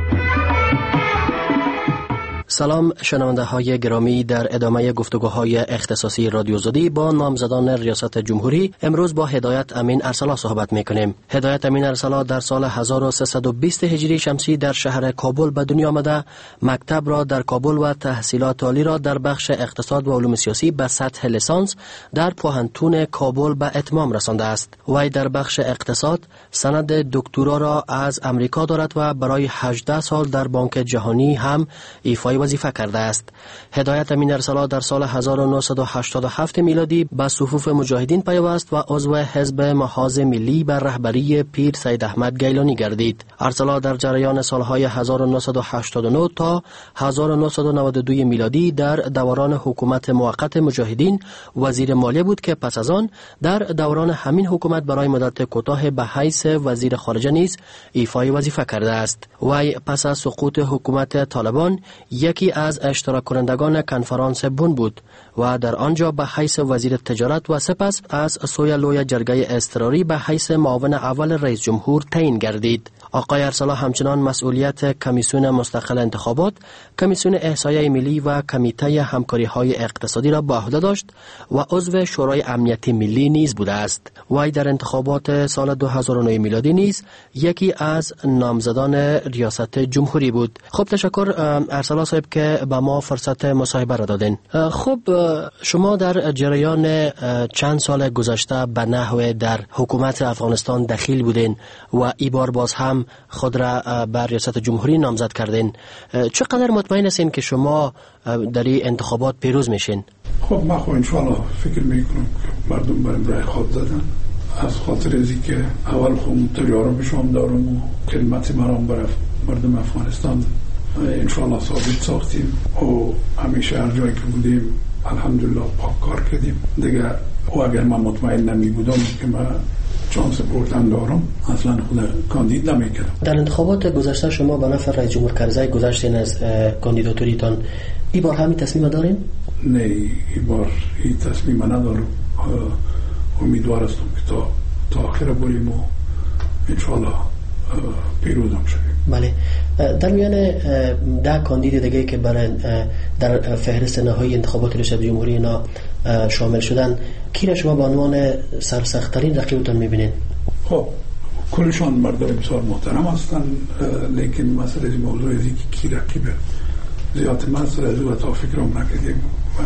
سلام شنونده های گرامی، در ادامه گفتگوهای اختصاصی رادیو آزادی با نامزدان ریاست جمهوری امروز با هدایت امین ارسلا صحبت میکنیم. هدایت امین ارسلا در سال هزار و سیصد و بیست هجری شمسی در شهر کابل به دنیا آمده. مکتب را در کابل و تحصیلات عالی را در بخش اقتصاد و علوم سیاسی به سطح لیسانس در پوهنتون کابل به اتمام رسانده است. وی در بخش اقتصاد سند دکترا را از امریکا دارد و برای هجده سال در بانک جهانی هم ایفای وظیفه کرده است. هدایت امین ارسلا در سال هزار و نهصد و هشتاد و هفت میلادی به صفوف مجاهدین پیوست و عضو حزب محاذ ملی بر رهبری پیر سید احمد گیلانی گردید. ارسلا در جریان سالهای هزار و نهصد و هشتاد و نه تا هزار و نهصد و نود و دو میلادی در دوران حکومت موقت مجاهدین وزیر مالیه بود که پس از آن در دوران همین حکومت برای مدت کوتاه به حیث وزیر خارجه نیز ایفای وظیفه کرده است. وی پس از سقوط حکومت طالبان یکی از اشتراک کنندگان کنفرانس بن بود و در آنجا به حیث وزیر تجارت و سپس از سوی لوی جرگه اضطراری به حیث معاون اول رئیس جمهور تعیین گردید. آقای ارسلا همچنان مسئولیت کمیسیون مستقل انتخابات، کمیسیون احصایه ملی و کمیته همکاری‌های اقتصادی را به عهده داشت و عضو شورای امنیتی ملی نیز بوده است. وی در انتخابات سال دو هزار و نه میلادی نیز یکی از نامزدان ریاست جمهوری بود. خب تشکر ارسلا صاحب که به ما فرصت مصاحبه را دادین. خب شما در جریان چند سال گذشته به نحو در حکومت افغانستان دخیل بودین و ای بار باز هم خود را بر ریاست جمهوری نامزد کردین. چقدر مطمئن هستین که شما در این انتخابات پیروز میشین؟ خب من خب انشاءالله فکر میکنم که مردم برم رای خود زدن، از خاطر ازی که اول خود تجارب بشم دارم و کلمت مرام برای مردم افغانستان انشاءالله ثابت ساختیم و همیشه هر جایی که بودیم الحمدلله پاک کار کردیم دیگه. و اگر من مطمئن نمی بودم که من چانس بردن دارم اصلا خود کاندید نمی کردم. در انتخابات گذشته شما به نفع رئیس جمهور کرزی گذاشتین از کاندیداتوریتان، این بار همین تصمیم دارین؟ نه، این بار این تصمیم ندارم. امیدوار هستم که تا تا آخر بریم و انشاءالله پیروزم شدیم. بله. در میان ده کاندید دیگه که برای در فهرست نهایی انتخابات ریاست جمهوری اینا شامل شدن، کی را شما به عنوان سرسخت‌ترین رقیبتان میبینین؟ خب کلشان مردم بسیار محترم هستن، لیکن مسئله موضوع ازی که کی رقیبه زیاد مسئله از او تا فکرم نکردیم و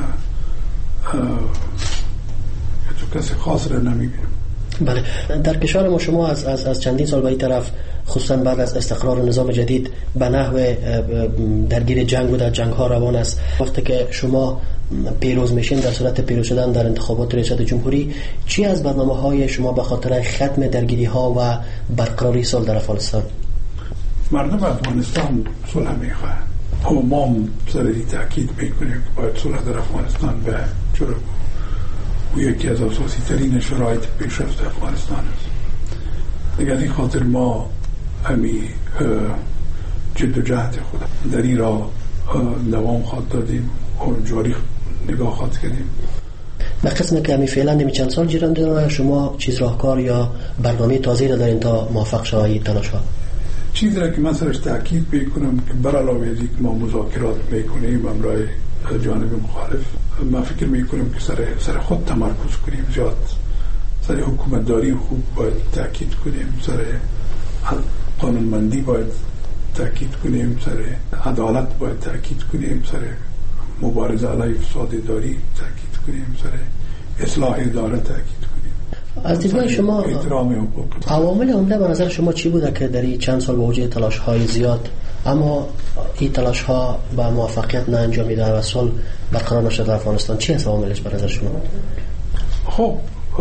تو کسی خاص را نمیبینم. بله. در کشور ما شما از از از چندین سال به این طرف، خصوصا بعد از استقرار نظام جدید، به نحو درگیر جنگ و در جنگ ها روان است. وقتی که شما پیروز میشین، در صورت پیروز شدن در انتخابات ریاست جمهوری، چی از برنامه های شما به خاطر ختم درگیری ها و برقراری صلح در افغانستان؟ مردم افغانستان صلح میخواهند و ما سری تاکید میکنیم که باید صلح در افغانستان به جرم و یکی از اساسی ترین شرایط پیشرفت افغانستان است. دیگر این خاطر ما همی جد و جهد خود در این را دوام خواهد دادیم و جاری نگاه خواهد کردیم. به قسم که همی فعلا نمی چند سال جیران داره، شما چیز راهکار یا برنامه تازه را دارین تا موفق شوی تلاش ها؟ چیزی را که من سرش تاکید بکنم که بر علاوه از اینکه ما مذاکرات میکنیم امرای جانب مخالف، من فکر میکنم که سر سر خود تمرکز کنیم، زیاد سر حکومتداری خوب باید تاکید کنیم، سر قانونمندی باید تاکید کنیم، سر عدالت باید تاکید کنیم، سر مبارزه علیه فساد اداری تاکید کنیم، سر اصلاح اداره تاکید کنیم. از دیدگاه شما عوامل عمده به نظر شما چی بوده که در این چند سال با وجود تلاش های زیاد اما این تلاش ها به موفقیت نه انجامیده و صلح برقرار نشد در افغانستان؟ چی هست عواملش به نظر شما؟ خب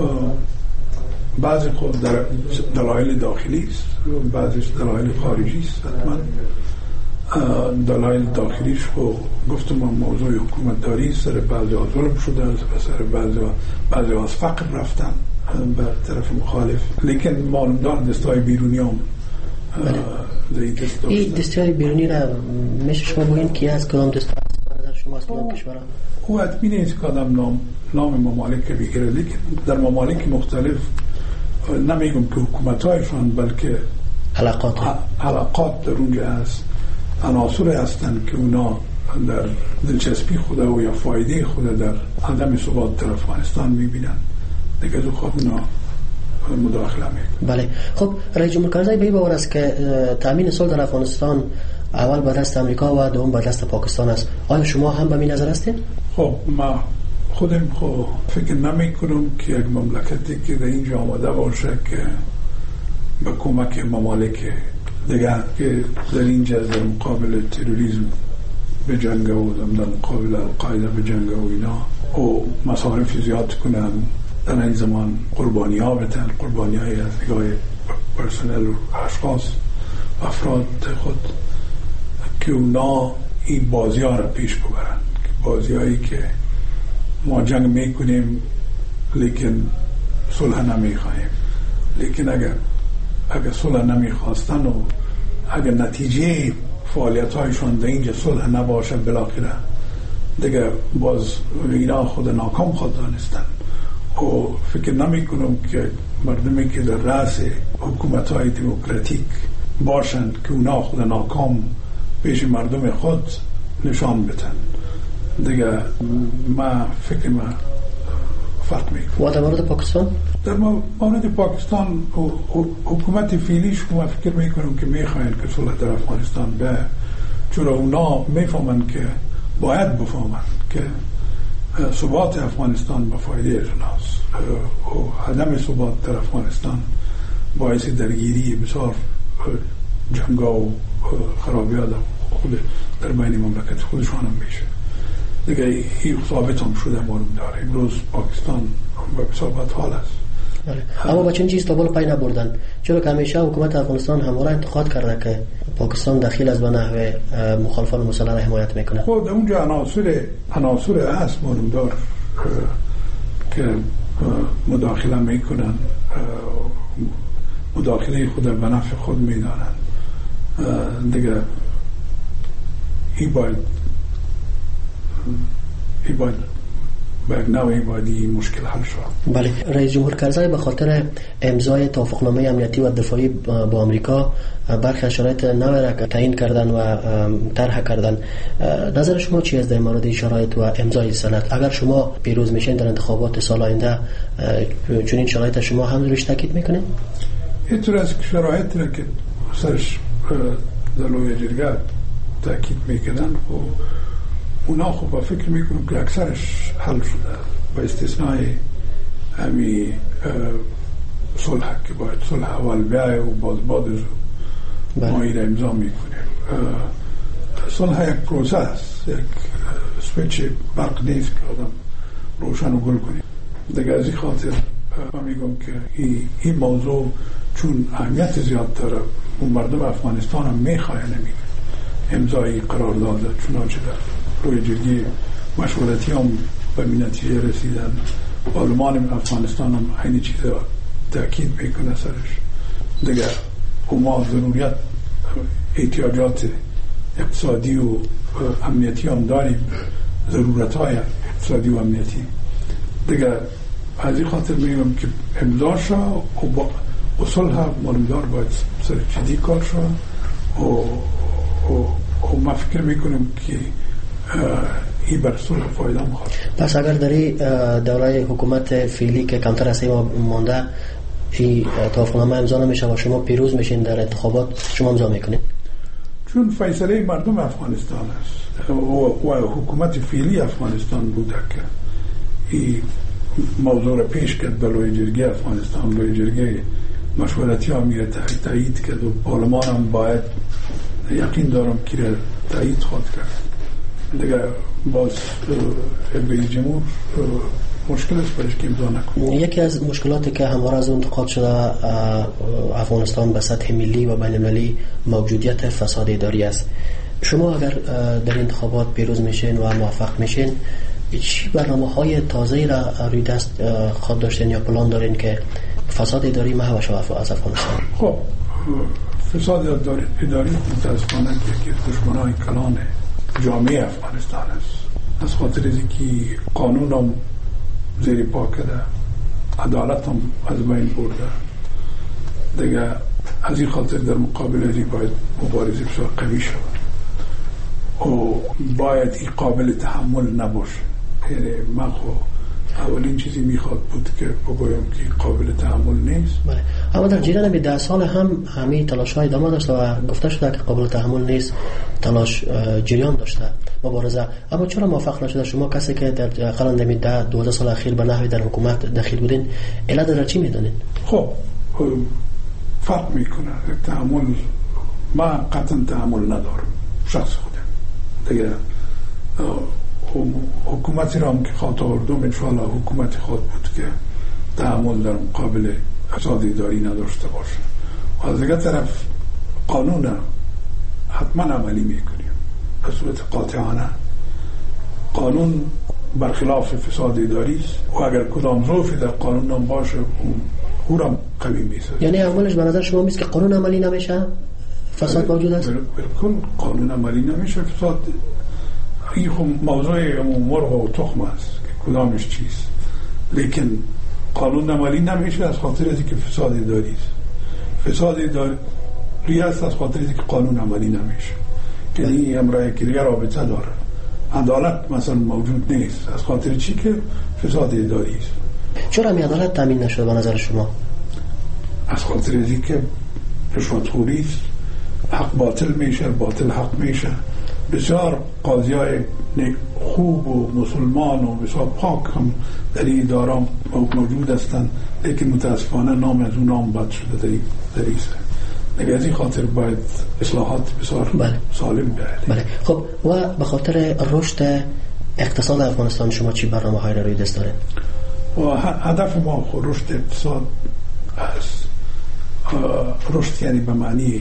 بعضی خود در دلایل داخلی است، بعضیش دلایل خارجی است. حتما دلایل داخلیش خب گفتم موضوع حکومتداری، سر بعضی ها ظلم شده، سر بعضی ها بعضی ها از فقر رفتن به طرف مخالف، لیکن معلوم دارن دستای بیرونی هم این دستای بیرونی را میشه شما بگین که از کدام دستای به نظر شما از کدام کشور هم؟ او حتمی نیست که آدم نام نام ممالک بگیره، لیکن در ممالک مختلف نمیگم که حکومتایشان بلکه علاقات علاقات در اونجا هست، عناصر هستند که اونا در دلچسبی خود و یا فایده خود در عدم ثبات در افغانستان میبینن، دیگه دو خواه اونا مداخله میکنن. بله. خب رئیس جمهور کرزی به این باور است که تامین صلح در افغانستان اول به دست امریکا و دوم به دست پاکستان است. آیا شما هم به این نظر هستید؟ خب ما خودم خب فکر نمی کنم که یک مملکتی که در اینجا آمده باشه که به کمک ممالک دیگه که در اینجا در مقابل تروریسم به جنگ و در مقابل القاعده به جنگ و اینا و مصارف زیاد کنن، در این زمان قربانی ها بتن، قربانی های از نگاه پرسنل و اشخاص و افراد خود، که اونا این بازی ها را پیش ببرن، که بازی هایی که ما جنگ میکنیم لیکن صلح نمیخواهیم، لیکن اگر اگر صلح نمیخواستن و اگر نتیجه فعالیت هایشان در اینجا صلح نباشه، بالاخره دیگه باز اینا خود ناکام خود دانستن. و فکر نمی کنم که مردمی که در رأس حکومت های دموکراتیک باشند که اونا خود ناکام پیش مردم خود نشان بتن. دیگه ما فکر ما فرق میکنم. و در مورد پاکستان؟ در مورد پاکستان حکومت فعلیش ما فکر میکنم که میخواین که صلح در افغانستان به، چرا اونا میفهمند که باید بفهمند که ثبات افغانستان به فایده اجناس و عدم ثبات در افغانستان باعث درگیری بسیار جنگا و خرابی ها خود در بین مملکت خودشان هم میشه دیگه. این ثابت هم شده معلوم داره امروز پاکستان به بسیار بدحال است. اما با چند چیز تا بالا پای نبردن؟ چرا که همیشه حکومت افغانستان همواره انتقاد کرده که پاکستان داخل از به نحو مخالفان مسلح حمایت میکنه. خود اونجا عناصر عناصر هست معلوم دار که مداخله میکنن، مداخله خود به نفع خود میدانن دیگه. این باید این باید باید نوعی باید این مشکل حل شد. بله، رئیس جمهور کرزی به خاطر امضای توافقنامه امنیتی و دفاعی با آمریکا برخی شرایط نوی را تعیین کردن و طرح کردن. نظر شما چی است در مورد این شرایط و امضای سند؟ اگر شما پیروز میشین در انتخابات سال آینده چنین شرایط شما هم روش تاکید میکنین؟ اینطور از شرایطی را که سرش در لوی جرگه تاکید میکنن و اونا خوب فکر میکنم که اکثرش حل شده با استثنای همی صلح که باید صلح اول بیای و باز بعد ما این را امضا میکنیم. صلح یک پروسه است، یک سویچ برق نیست که آدم روشن و گل کنیم دیگه. از این خاطر من میگم که این موضوع چون اهمیت زیاد داره و مردم افغانستان هم میخواه نمیگه امضای قرار داده، چنانچه در روی جرگی مشورتی هم به نتیجه رسیدن. پارلمان افغانستان هم این چیز تاکید میکنه سرش دیگه. و ما ضروریت احتیاجات اقتصادی و امنیتی هم داریم، ضرورت های اقتصادی و امنیتی دیگه. از این خاطر میگم که امضا شد و با اصول ها معلومدار باید سر جدی کار شد و, و, و ما فکر میکنم که این بر صلح فایده هم خواهد. پس اگر در این دوره حکومت فعلی که کمتر از سه ماه مانده این توافقنامه امضا نمیشه و شما پیروز میشین در انتخابات، شما امضا میکنید؟ چون فیصله مردم افغانستان است و, و حکومت فعلی افغانستان بوده که این موضوع را پیش کرد به لوی جرگه افغانستان. لوی جرگه مشورتی هم میره تایید کرد و پارلمان هم باید یقین دارم که تایید خواهد کرد دیگه. باز رئیس جمهور مشکل است برش که امضا نکنه. یکی از مشکلاتی که همواره از انتقاد شده افغانستان به سطح ملی و بین المللی موجودیت فساد اداری است. شما اگر در انتخابات پیروز میشین و موفق میشین، چی برنامه‌های تازه‌ای را روی دست خود داشتین یا پلان دارین که فساد اداری محو شود از افغانستان؟ خب فساد اداری متاسفانه که دشمنان کلان جامعه افغانستان است. از خاطر اینکه قانون هم زیر پا کرده، عدالت هم از بین برده دیگه. از این خاطر در مقابل ازی باید مبارزه بسیار قوی شود و باید این قابل تحمل نباشه. یعنی من خو اولین چیزی میخواد بود که بگویم که قابل تحمل نیست. بله. اما در جریان به ده سال هم همین تلاش های ادامه داشته و گفته شده که قابل تحمل نیست، تلاش جریان داشته مبارزه. اما چرا موفق نشده؟ شما کسی که در قرن می ده دوازده سال اخیر به نحوی در حکومت داخل بودین، علت در چی میدونین؟ خب فرق میکنه تحمل. من قطعا تحمل ندارم شخص خودم دیگه. حکومتی را هم که خواهد آوردم انشاءالله حکومتی خواهد بود که تحمل در مقابل فساد اداری نداشته باشه. و از دیگر طرف قانون حتما عملی میکنیم به صورت قاطعانه. قانون برخلاف فساد اداری است و اگر کدام ظرفی در قانون هم باشه او را قوی میسازه. یعنی عملش به نظر شما میست که قانون عملی نمیشه، فساد موجود است؟ بالکل قانون عملی نمیشه، فساد این موضوع مرغ و تخم است که کدامش چیست. لیکن قانون عملی نمیشه از خاطر از که فساد اداری است. فساد اداری است از خاطر از که قانون عملی نمیشه. یعنی امرای که رابطه داره. عدالت مثلا موجود نیست از خاطر چی که فساد اداری است. چرا می عدالت تامین نشده به نظر شما؟ از خاطر از که رشوتخوری است، حق باطل میشه، باطل حق میشه بسیار قاضی های خوب و مسلمان و بسیار پاک هم در این اداره موجود هستند، لیکن متاسفانه نام از اون نام بد شده در این دیگه. از این خاطر باید اصلاحات بسیار بله. سالم بیاید. بله. خب و به خاطر رشد اقتصاد افغانستان شما چی برنامه های را روی دست داره؟ و هدف ما خود رشد اقتصاد است. رشد یعنی به معنی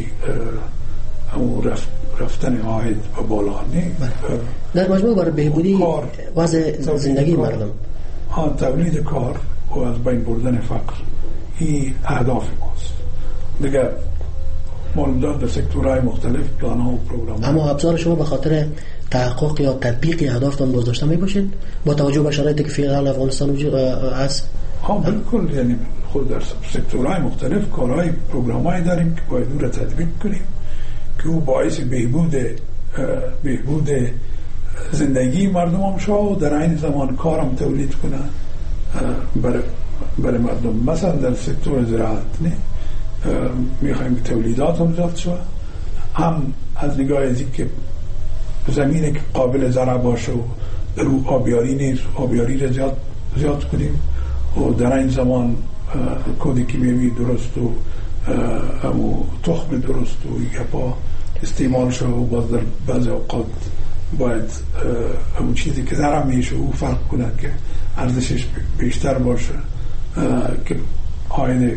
رفت رفتن عاید و بالا نه. در مجموع برای بهبودی وضع زندگی مردم، ها تولید کار و از بین بردن فقر، این اهداف ماست. دیگه مولدات در سکتورهای مختلف پلان ها و پروگرام. اما ابزار شما به خاطر تحقق یا تطبیق اهدافتان بازداشته می باشین با توجه به شرایطی که فی الحال افغانستان وجود است؟ ها بالکل، یعنی خود در سکتورهای مختلف کارهای پروگرامایی داریم که باید اون را تطبیق کنیم که او باعث بهبود بهبود زندگی مردم هم شد و در این زمان کارم تولید کنه برای برای مردم. مثلا در سکتور زراعت نه میخوایم که تولیدات هم زیاد شد، هم از نگاه از که زمینه که قابل زرع باشه و در او آبیاری نیست، آبیاری را زیاد زیاد کنیم و در این زمان کودی کیمیایی درست و همو تخم درست و یپا استعمال شد و باز در بعض اوقات باید همون چیزی که درم میشه او فرق کنه که ارزشش بیشتر باشه که آید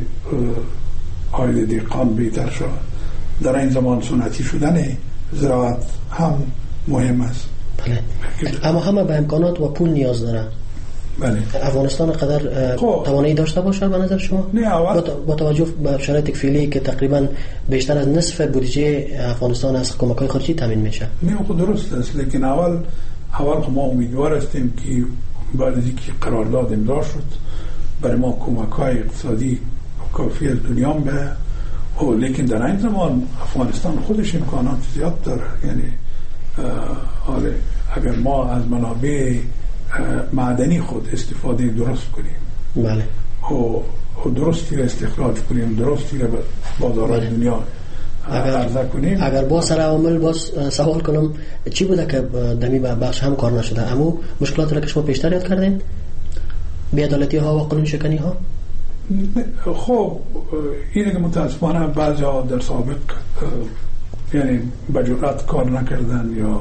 آید دیقان بهتر شد. در این زمان سنتی شدن زراعت هم مهم است. بله. اما همه به امکانات و پول نیاز داره. بله. افغانستان قدر توانایی داشته باشه به نظر شما؟ نه اول با توجه به شرایط فعلی که تقریبا بیشتر از نصف بودجه افغانستان از کمک‌های خارجی تامین میشه. نه خود درست است، لیکن اول اول ما امیدوار هستیم که بعد از اینکه قرارداد امضا شد برای ما کمک‌های اقتصادی کافی از دنیا به او، لیکن در این زمان افغانستان خودش امکانات زیاد داره. یعنی حالا اگر ما از منابع معدنی خود استفاده درست کنیم بله و درستی را استخراج کنیم، درستی را به بازار بله. دنیا عرضه کنیم. اگر با سر عوامل باز سوال کنم چی بوده که دمی بخش هم کار نشده؟ اما مشکلات را که شما پیشتر یاد کردین؟ بی‌عدالتی ها و قانون شکنی ها؟ خب اینه که متاسفانه بعضی ها در سابق یعنی بجرات کار نکردن یا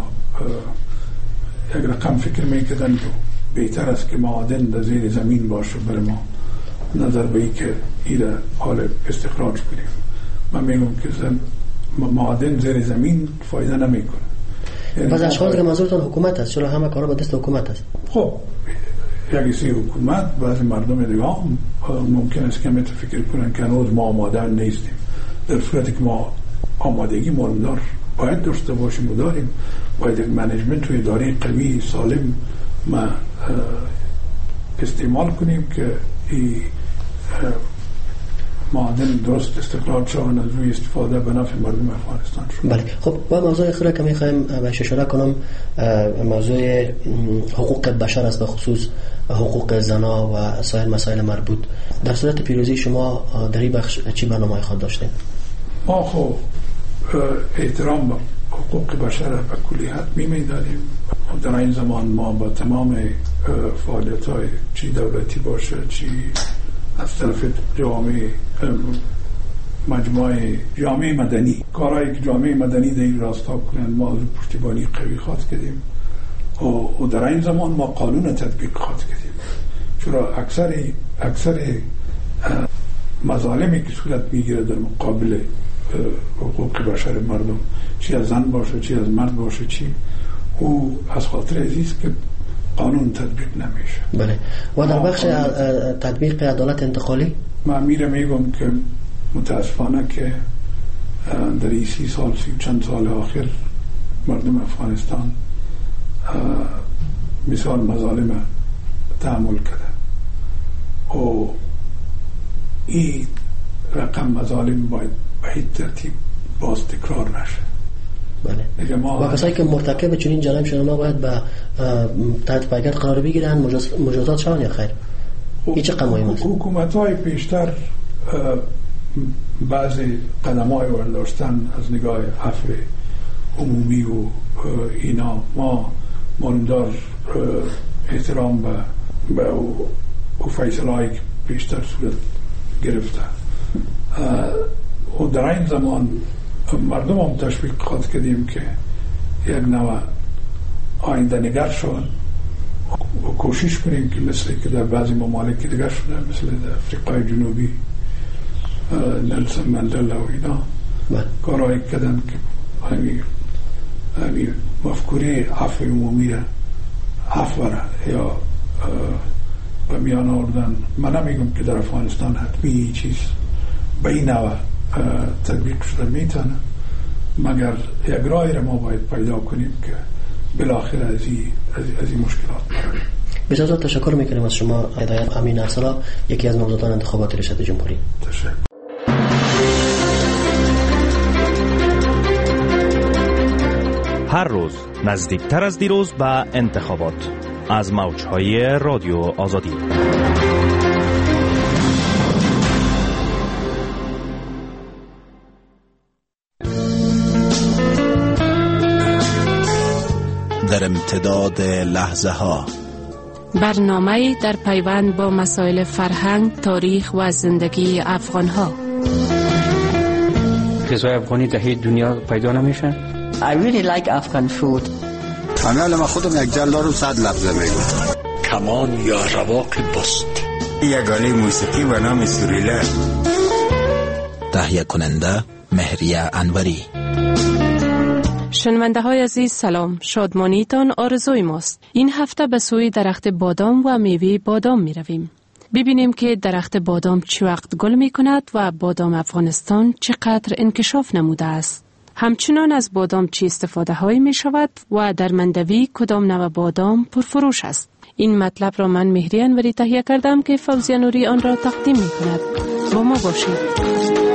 یک رقم فکر میکردن که بهتر است که معادن در زیر زمین باشه برای ما، نظر به این که این حال استخراج کنیم. من میگم که معادن زیر زمین فایده نمیکنه. پس اشخاص که منظورتون حکومت است، چرا همه کارا با دست حکومت است؟ خب یکی سی حکومت، بعضی مردم دیگه هم ممکن است که همه فکر کنن که هنوز ما آماده نیستیم، در صورتی که ما آمادگی مهمدار باید داشته باشیم و داریم. باید یک منیجمنت و اداره قوی سالم ما استعمال کنیم که این معادن درست استخراج شوند از روی استفاده به نفع مردم افغانستان شد. بله. خب با موضوع اخیره که میخوایم بهش اشاره کنم موضوع حقوق بشر است، به خصوص حقوق زنا و سایر مسائل مربوط. در صورت پیروزی شما در این بخش چی برنامه خود داشتین؟ ما خب احترام به حقوق بشر به کلیت می‌دادیم. در این زمان ما با تمام فعالیت‌های چی دولتی باشه چی از طرف جامعه مجموعه جامعه مدنی کارهایی که جامعه مدنی در این راستا کنند ما از پشتیبانی قوی خواهد کردیم و در این زمان ما قانون تطبیق خواهد کردیم. چرا اکثر اکثر مظالمی که صورت میگیره در مقابل حقوق بشر مردم، چی از زن باشه چی از مرد باشه چی، او از خاطر عزیز که قانون تطبیق نمیشه. بله. و در بخش تطبیق عدالت انتقالی من میره میگم که متاسفانه که در این سی سال سی چند سال آخر مردم افغانستان مثال مظالم تحمل کرده و این رقم مظالم باید به هیچ ترتیب باز تکرار نشه. بله. و کسایی که مرتکب چنین جرایم شدن باید به تحت پایگرد قرار بگیرن، مجازات شون یا خیر؟ این چه مهم است؟ حکومت‌های پیشتر بعضی قدم‌های برداشتن از نگاه عفو عمومی و اینا ما ماندار احترام به به و فیصله‌ای که بیشتر صورت گرفته و در این زمان مردم هم تشویق خواهد کردیم که یک نوع آینده نگر شون و کوشش کنیم که مثل که در بعضی ممالک دیگر شده مثل در افریقای جنوبی نلسون مندلا و اینا کارهایی کردن که همین همین مفکوره عفو عمومی را عفو را یا به میان آوردن. من نمیگم که در افغانستان حتمی چیز به این نوع تطبیق شده میتونه، مگر یک راهی را ما باید پیدا کنیم که بالاخره از این از این مشکلات برای. بسیار زیاد تشکر میکنیم از شما هدایت امین ارسلا، یکی از نامزدان انتخابات ریاست جمهوری. تشکر. هر روز نزدیکتر از دیروز به انتخابات از موجهای رادیو آزادی. در امتداد لحظه ها برنامه در پیوند با مسائل فرهنگ، تاریخ و زندگی افغان ها. غذای افغانی در هیچ دنیا پیدا نمیشه. I really like Afghan food. انا ما خودم یک جلال رو صد لفظه میگم. کمان یا رواق بست. یگانه موسیقی و نام سوریله. تهیه کننده مهریه انوری. شنونده های عزیز سلام، شادمانیتان آرزوی ماست. این هفته به سوی درخت بادام و میوه بادام می رویم. ببینیم که درخت بادام چه وقت گل می کند و بادام افغانستان چقدر انکشاف نموده است. همچنان از بادام چه استفاده هایی می شود و در مندوی کدام نوع بادام پرفروش است. این مطلب را من مهریه انوری تهیه کردم که فوزیه نوری آن را تقدیم می کند. با ما باشید.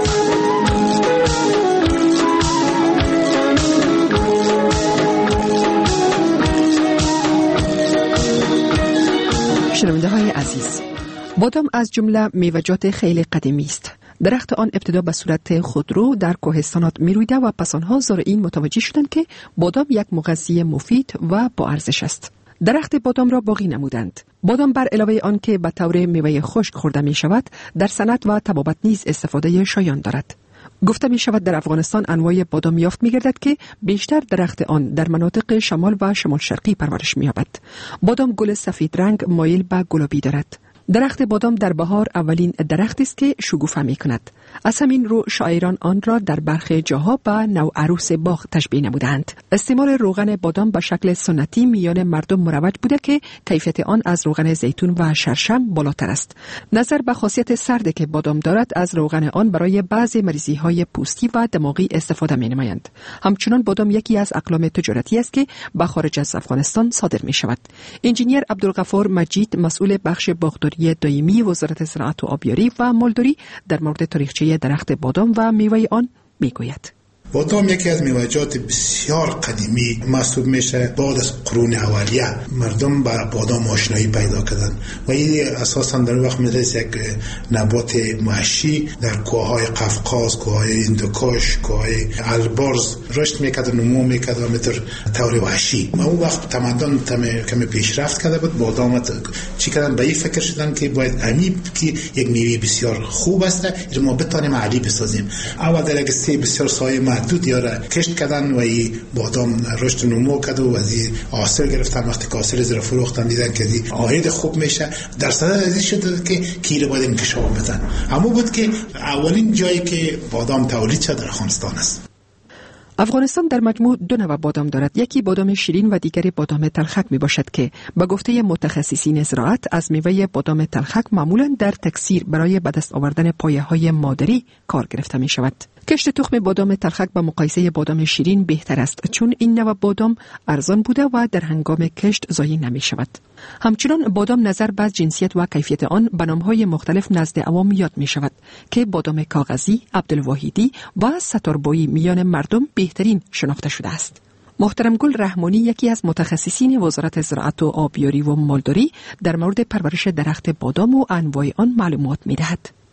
شنونده های عزیز، بادام از جمله میوه‌جات خیلی قدیمی است. درخت آن ابتدا به صورت خودرو در کوهستانات میرویده و پس آنها زارعین متوجه شدند که بادام یک مغذی مفید و با ارزش است. درخت بادام را باقی نمودند. بادام بر علاوه آن که به طور میوه خشک خورده می شود، در صنعت و طبابت نیز استفاده شایان دارد. گفته می شود در افغانستان انواع بادام یافت می گردد که بیشتر درخت آن در مناطق شمال و شمال شرقی پرورش می یابد. بادام گل سفید رنگ مایل به گلابی دارد. درخت بادام در بهار اولین درخت است که شکوفه می کند. از همین رو شاعران آن را در برخی جاها به نو عروس باغ تشبیه نمودند. استعمال روغن بادام به شکل سنتی میان مردم مروج بوده که کیفیت آن از روغن زیتون و شرشم بالاتر است. نظر به خاصیت سرد که بادام دارد، از روغن آن برای بعضی مریضی های پوستی و دماغی استفاده می نمایند. همچنان بادام یکی از اقلام تجارتی است که به خارج از افغانستان صادر می شود. انجینیر عبدالغفار مجید، مسئول بخش باغداری دائمی وزارت زراعت و آبیاری و مالداری، در مورد تاریخچه درخت بادام و میوه آن میگوید. بادام یکی از میوه‌جات بسیار قدیمی محسوب میشه. بعد از قرون اولیه مردم با بادام آشنایی پیدا کردن و این اساساً در وقت میرسه یک نبات محشی در کوههای قفقاز، کوههای هندوکش، کوههای البرز رشد میکرد، نمو میکرد و متر طور وحشی. ما اون وقت تمدن کمی پیشرفت کرده بود. بادام چی کردن؟ به این فکر شدن که باید امی که یک میوه بسیار خوب است ما بتونیم علی بسازیم. اول در یک سه بسیار سایه دو دیاره کشت کردن و این بادام رشد نمو کرد و از این حاصل گرفتن. وقتی که حاصل زیر فروختن دیدن که این عاید خوب میشه، در صدر از این شد که کیره باید انکشاف بدن. اما بود که اولین جایی که بادام تولید شد در افغانستان است. افغانستان در مجموع دو نوع بادام دارد. یکی بادام شیرین و دیگری بادام تلخک می باشد که به گفته متخصصین زراعت از میوه بادام تلخک معمولا در تکثیر برای به دست آوردن پایه‌های مادری کار گرفته می شود. کشت تخم بادام تلخک با مقایسه بادام شیرین بهتر است، چون این نوع بادام ارزان بوده و در هنگام کشت ضایع نمی شود. همچنان بادام نظر به جنسیت و کیفیت آن به نام‌های مختلف نزد عوام یاد می شود که بادام کاغذی، عبدالواحدی و ستاربایی میان مردم بهترین شناخته شده است. محترم گل رحمانی، یکی از متخصصین وزارت زراعت و آبیاری و مالداری، در مورد پرورش درخت بادام و انواع آن معلومات می دهد.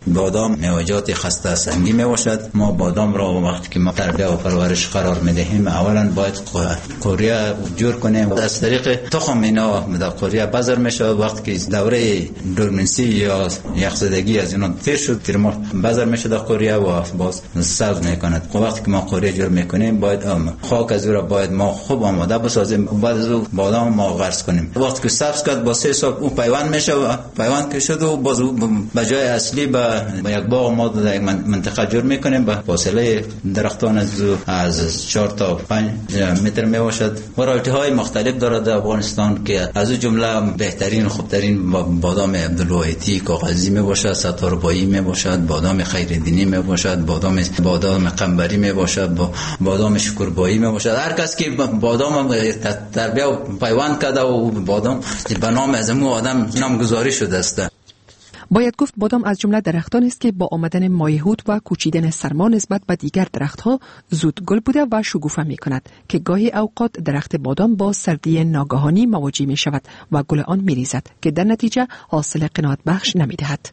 بادام میوه‌جات خسته سنگی میباشد. ما بادام را وقتی که ما تربیت و پرورش قرار میدهیم اولا باید قوریه جور کنیم. از طریق تخم اینا در قوریه بذر میشه. وقتی که دوره دورمنسی یا یخزدگی از اینا تیر شد تیر ما بذر میشه در قوریه و باز سبز میکند. وقتی که ما قوریه جور میکنیم باید خاک از او را باید ما خوب آماده بسازیم. بعد از او بادام ما غرس کنیم. وقتی که سبز کرد با سه سال او پیوند میشه و پیوند که شد و باز به جای اصلی به یک باغ ما در یک منطقه جور میکنیم. به فاصله درختان از از چهار تا پنج متر میباشد و رایتی های مختلف دارد در افغانستان که از او جمله بهترین خوبترین بادام عبدالواحدی کاغذی میباشد، ستاربایی میباشد، بادام خیرالدینی میباشد، بادام بادام قنبری میباشد، بادام شکربایی میباشد. هر کس که بادام تربیت و پیوند کرده و بادام به نام از مو آدم نامگذاری شده است. باید گفت بادام از جمله درختان است که با آمدن مایهود و کوچیدن سرما نسبت به دیگر درختها زود گل بوده و شکوفه می کند که گاهی اوقات درخت بادام با سردی ناگهانی مواجه می شود و گل آن می ریزد که در نتیجه حاصل قناعت بخش نمی دهد.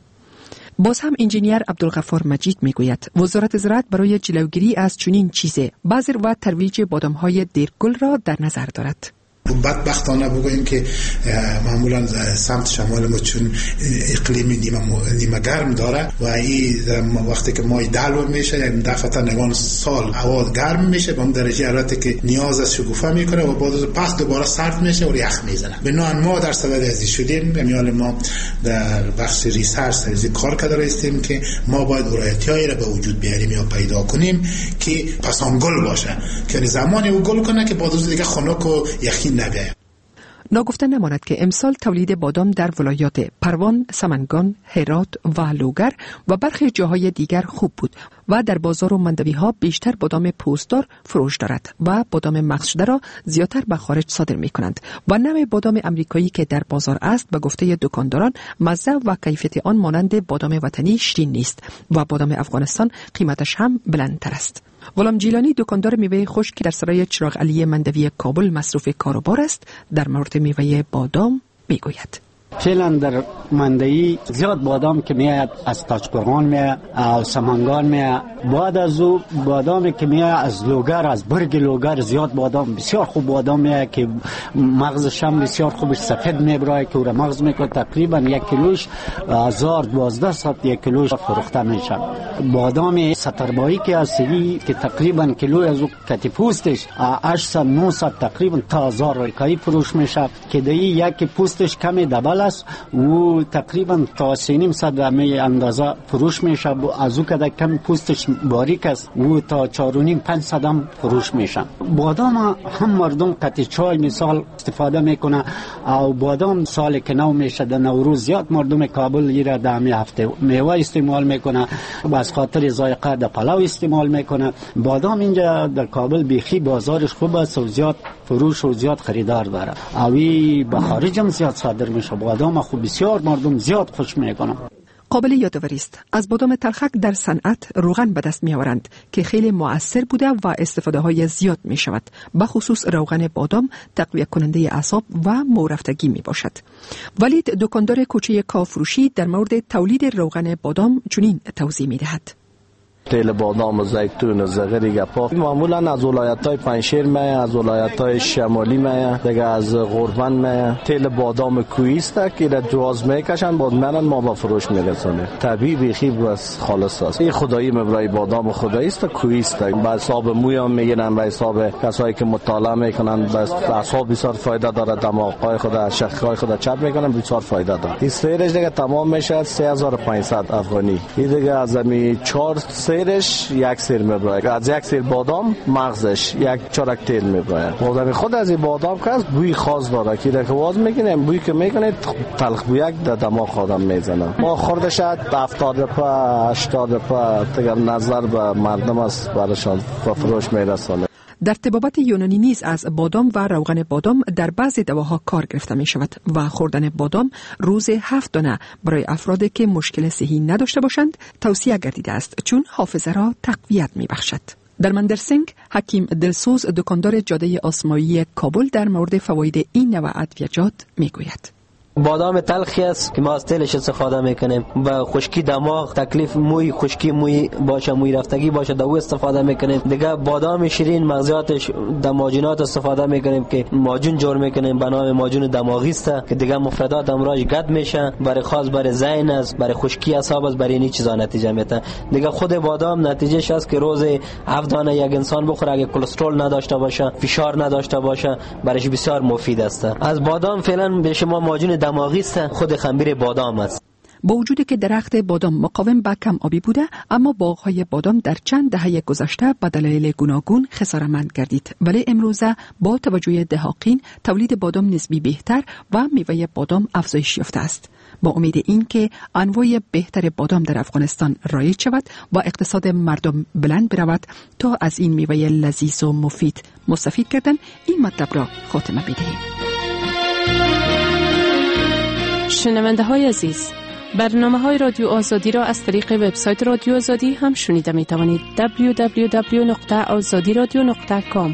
باز هم انجینیر عبدالغفار مجید می گوید وزارت زراعت برای جلوگیری از چنین چیزی بذر و ترویج بادام های دیرگل را در نظر دارد. بدبختانه بگوییم که معمولا سمت شمال ما چون اقلیم نیمه, نیمه گرم داره و این وقتی که مای دلو میشه یعنی دفعتا نگان سال هوا گرم میشه به اون درجه حرارتی که نیاز از شکوفه میکنه و بعد پس دوباره سرد میشه و یخ میزنه. بنابراین ما در سبب ازی شدیم یعنی ما در بخش ریسرچ سریزی کار کرده هستیم که ما باید ورایتیایی را به وجود بیاریم یا پیدا کنیم که پسان گل باشه که زمانی او گل کنه که بعد از دیگه خنک و یخی نبیه. ناگفته نماند که امسال تولید بادام در ولایات پروان، سمنگان، هرات و لوگر و برخی جاهای دیگر خوب بود و در بازار و مندوی ها بیشتر بادام پوستدار فروش دارد و بادام مغز شده را زیادتر به خارج صادر می کنند و نوع بادام امریکایی که در بازار است به گفته دکانداران مزه و کیفیت آن مانند بادام وطنی شیرین نیست و بادام افغانستان قیمتش هم بلندتر است. غلام جیلانی دکاندار میوه خشک که در سرای چراغ علی مندوی کابل مصروف کاروبار است در مورد میوه بادام میگوید. فعلا در مندهی زیاد بادام که میاد از تاجپوران میاد از سمنگان میاد. بعد از او بادام که میاد از لوگر از برگ لوگر زیاد بادام بسیار خوب بادام میاد که مغزش هم بسیار خوبش سفید میبرای که او را مغز میکنه. تقریبا یک کیلوش هزار دوازده صد یک کیلوش فروخته میشه. بادام ستربایی که از سوی که تقریبا کیلو از او کتیپوستش هشتصد نهصد تقریبا تا هزار روپیه فروش میشه که دی یک پوستش کمی دبل است و تقریبا تا سینیم صد می اندازه فروش میشه. از او که کم پوستش باریک است و تا چهار و نیم پنج صد هم فروش میشه. بادام هم مردم قطع چای مثال استفاده میکنه او بادام سال که نو میشه در نوروز زیاد مردم کابل ایره در می هفته میوه استعمال میکنه و از خاطر ذائقه در پلاو استعمال میکنه. بادام اینجا در کابل بیخی بازارش خوب است و زیاد فروش و زیاد خریدار داره. اوی به خارج هم زیاد صادر میشه. بادام خوب بسیار مردم زیاد خوش میکنن. قابل یادآوری است از بادام تلخک در صنعت روغن به دست میآورند که خیلی مؤثر بوده و استفاده های زیاد می شود. به خصوص روغن بادام تقویت کننده اعصاب و مورفتگی می باشد. ولید دکاندار کوچه کافروشی در مورد تولید روغن بادام چنین توضیح می دهد. تیل بادام و زیتون و زغری گپا معمولا از ولایت‌های پنجشیر می از ولایت‌های شمالی می دیگه از غربن می تیل بادام کوهی است که را جواز میکشن بعد منن ما با فروش میرسونیم. طبیعی بیخی بس خالص است. این خدایی مبرای بادام خدایی است کوهی است. با حساب مویام میگیرن و حساب کسایی که مطالعه میکنن بس اعصاب بسیار فایده داره. دماغهای خود شخهای خود چپ میکنن بسیار فایده داره. این سیرش دیگه تمام میشه سه هزار و پانصد افغانی. این دیگه از می چهار سیرش یک سیر میبرای. از یک سیر بادام مغزش یک چارک تیل میبرای. بادام خود از این بادام که از بوی خاص داره که در واز میگیره بوی که میکنه تلخ بویک در دماغ آدم میزنه. ما خوردش هفتاد روپیه هشتاد روپیه دیگه نظر به مردم است براشان فروش میرسونه. در طبابت یونانی نیز از بادام و روغن بادام در بعضی دواها کار گرفته می شود و خوردن بادام روز هفت دانه برای افرادی که مشکل صحی نداشته باشند توصیه گردیده است چون حافظه را تقویت می بخشد. در مندرسنگ حکیم دلسوز دکاندار جاده آسمایی کابل در مورد فواید این نوع ادویجات می گوید. بادام تلخی است که ما از تیلش استفاده میکنیم. و خشکی دماغ، تکلیف موی، خشکی موی باشه، موی رفتگی باشه، دو استفاده میکنیم. دیگه بادام شیرین مغزیاتش دماجینات استفاده میکنیم که ماجون جور میکنیم به نام ماجون دماغی است که دیگه مفردات امراض گد میشه. برای خاص برای ذهن است، برای خشکی اعصاب است، برای این چیزا نتیجه میده. دیگه خود بادام نتیجهش است که روز هفت دانه یک انسان بخوره اگه کلسترول نداشته باشه، فشار نداشته باشه، برایش بسیار مفید است. از بادام فعلا به شما ماجون دماغی است، خود خمیر بادام است. با وجودی که درخت بادام مقاوم به کم آبی بوده، اما باغ‌های بادام در چند دهه گذشته به دلایل گوناگون خسارتمند گردید. ولی امروزه با توجه دهاقین تولید بادام نسبی بهتر و میوه بادام افزایش یافته است. با امید این که انواع بهتر بادام در افغانستان رایج شود و اقتصاد مردم بلند برود تا از این میوه لذیذ و مفید مستفید کردن، این مطلب را خاتمه بدهیم. شنونده های عزیز، برنامه های رادیو آزادی را از طریق وبسایت رادیو آزادی هم شنیده می توانید. دبلیو دبلیو دبلیو نقطه آزادی رادیو نقطه کام.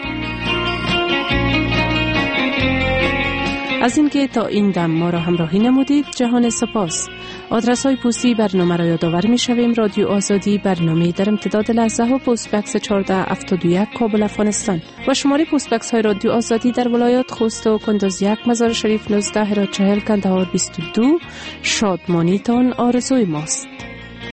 از اینکه تا این دم ما را همراهی نمودید جهان سپاس. آدرس های پستی برنامه را یادآور می شویم. رادیو آزادی، برنامه در امتداد لحظه ها، پست بکس چهارده هفتاد و یک کابل افغانستان و شماره پست بکس های رادیو آزادی در ولایات خوست و کندز یک، مزار شریف نوزده، هرات چهل، کندهار بیست و دو. شادمانیتان آرزوی ماست.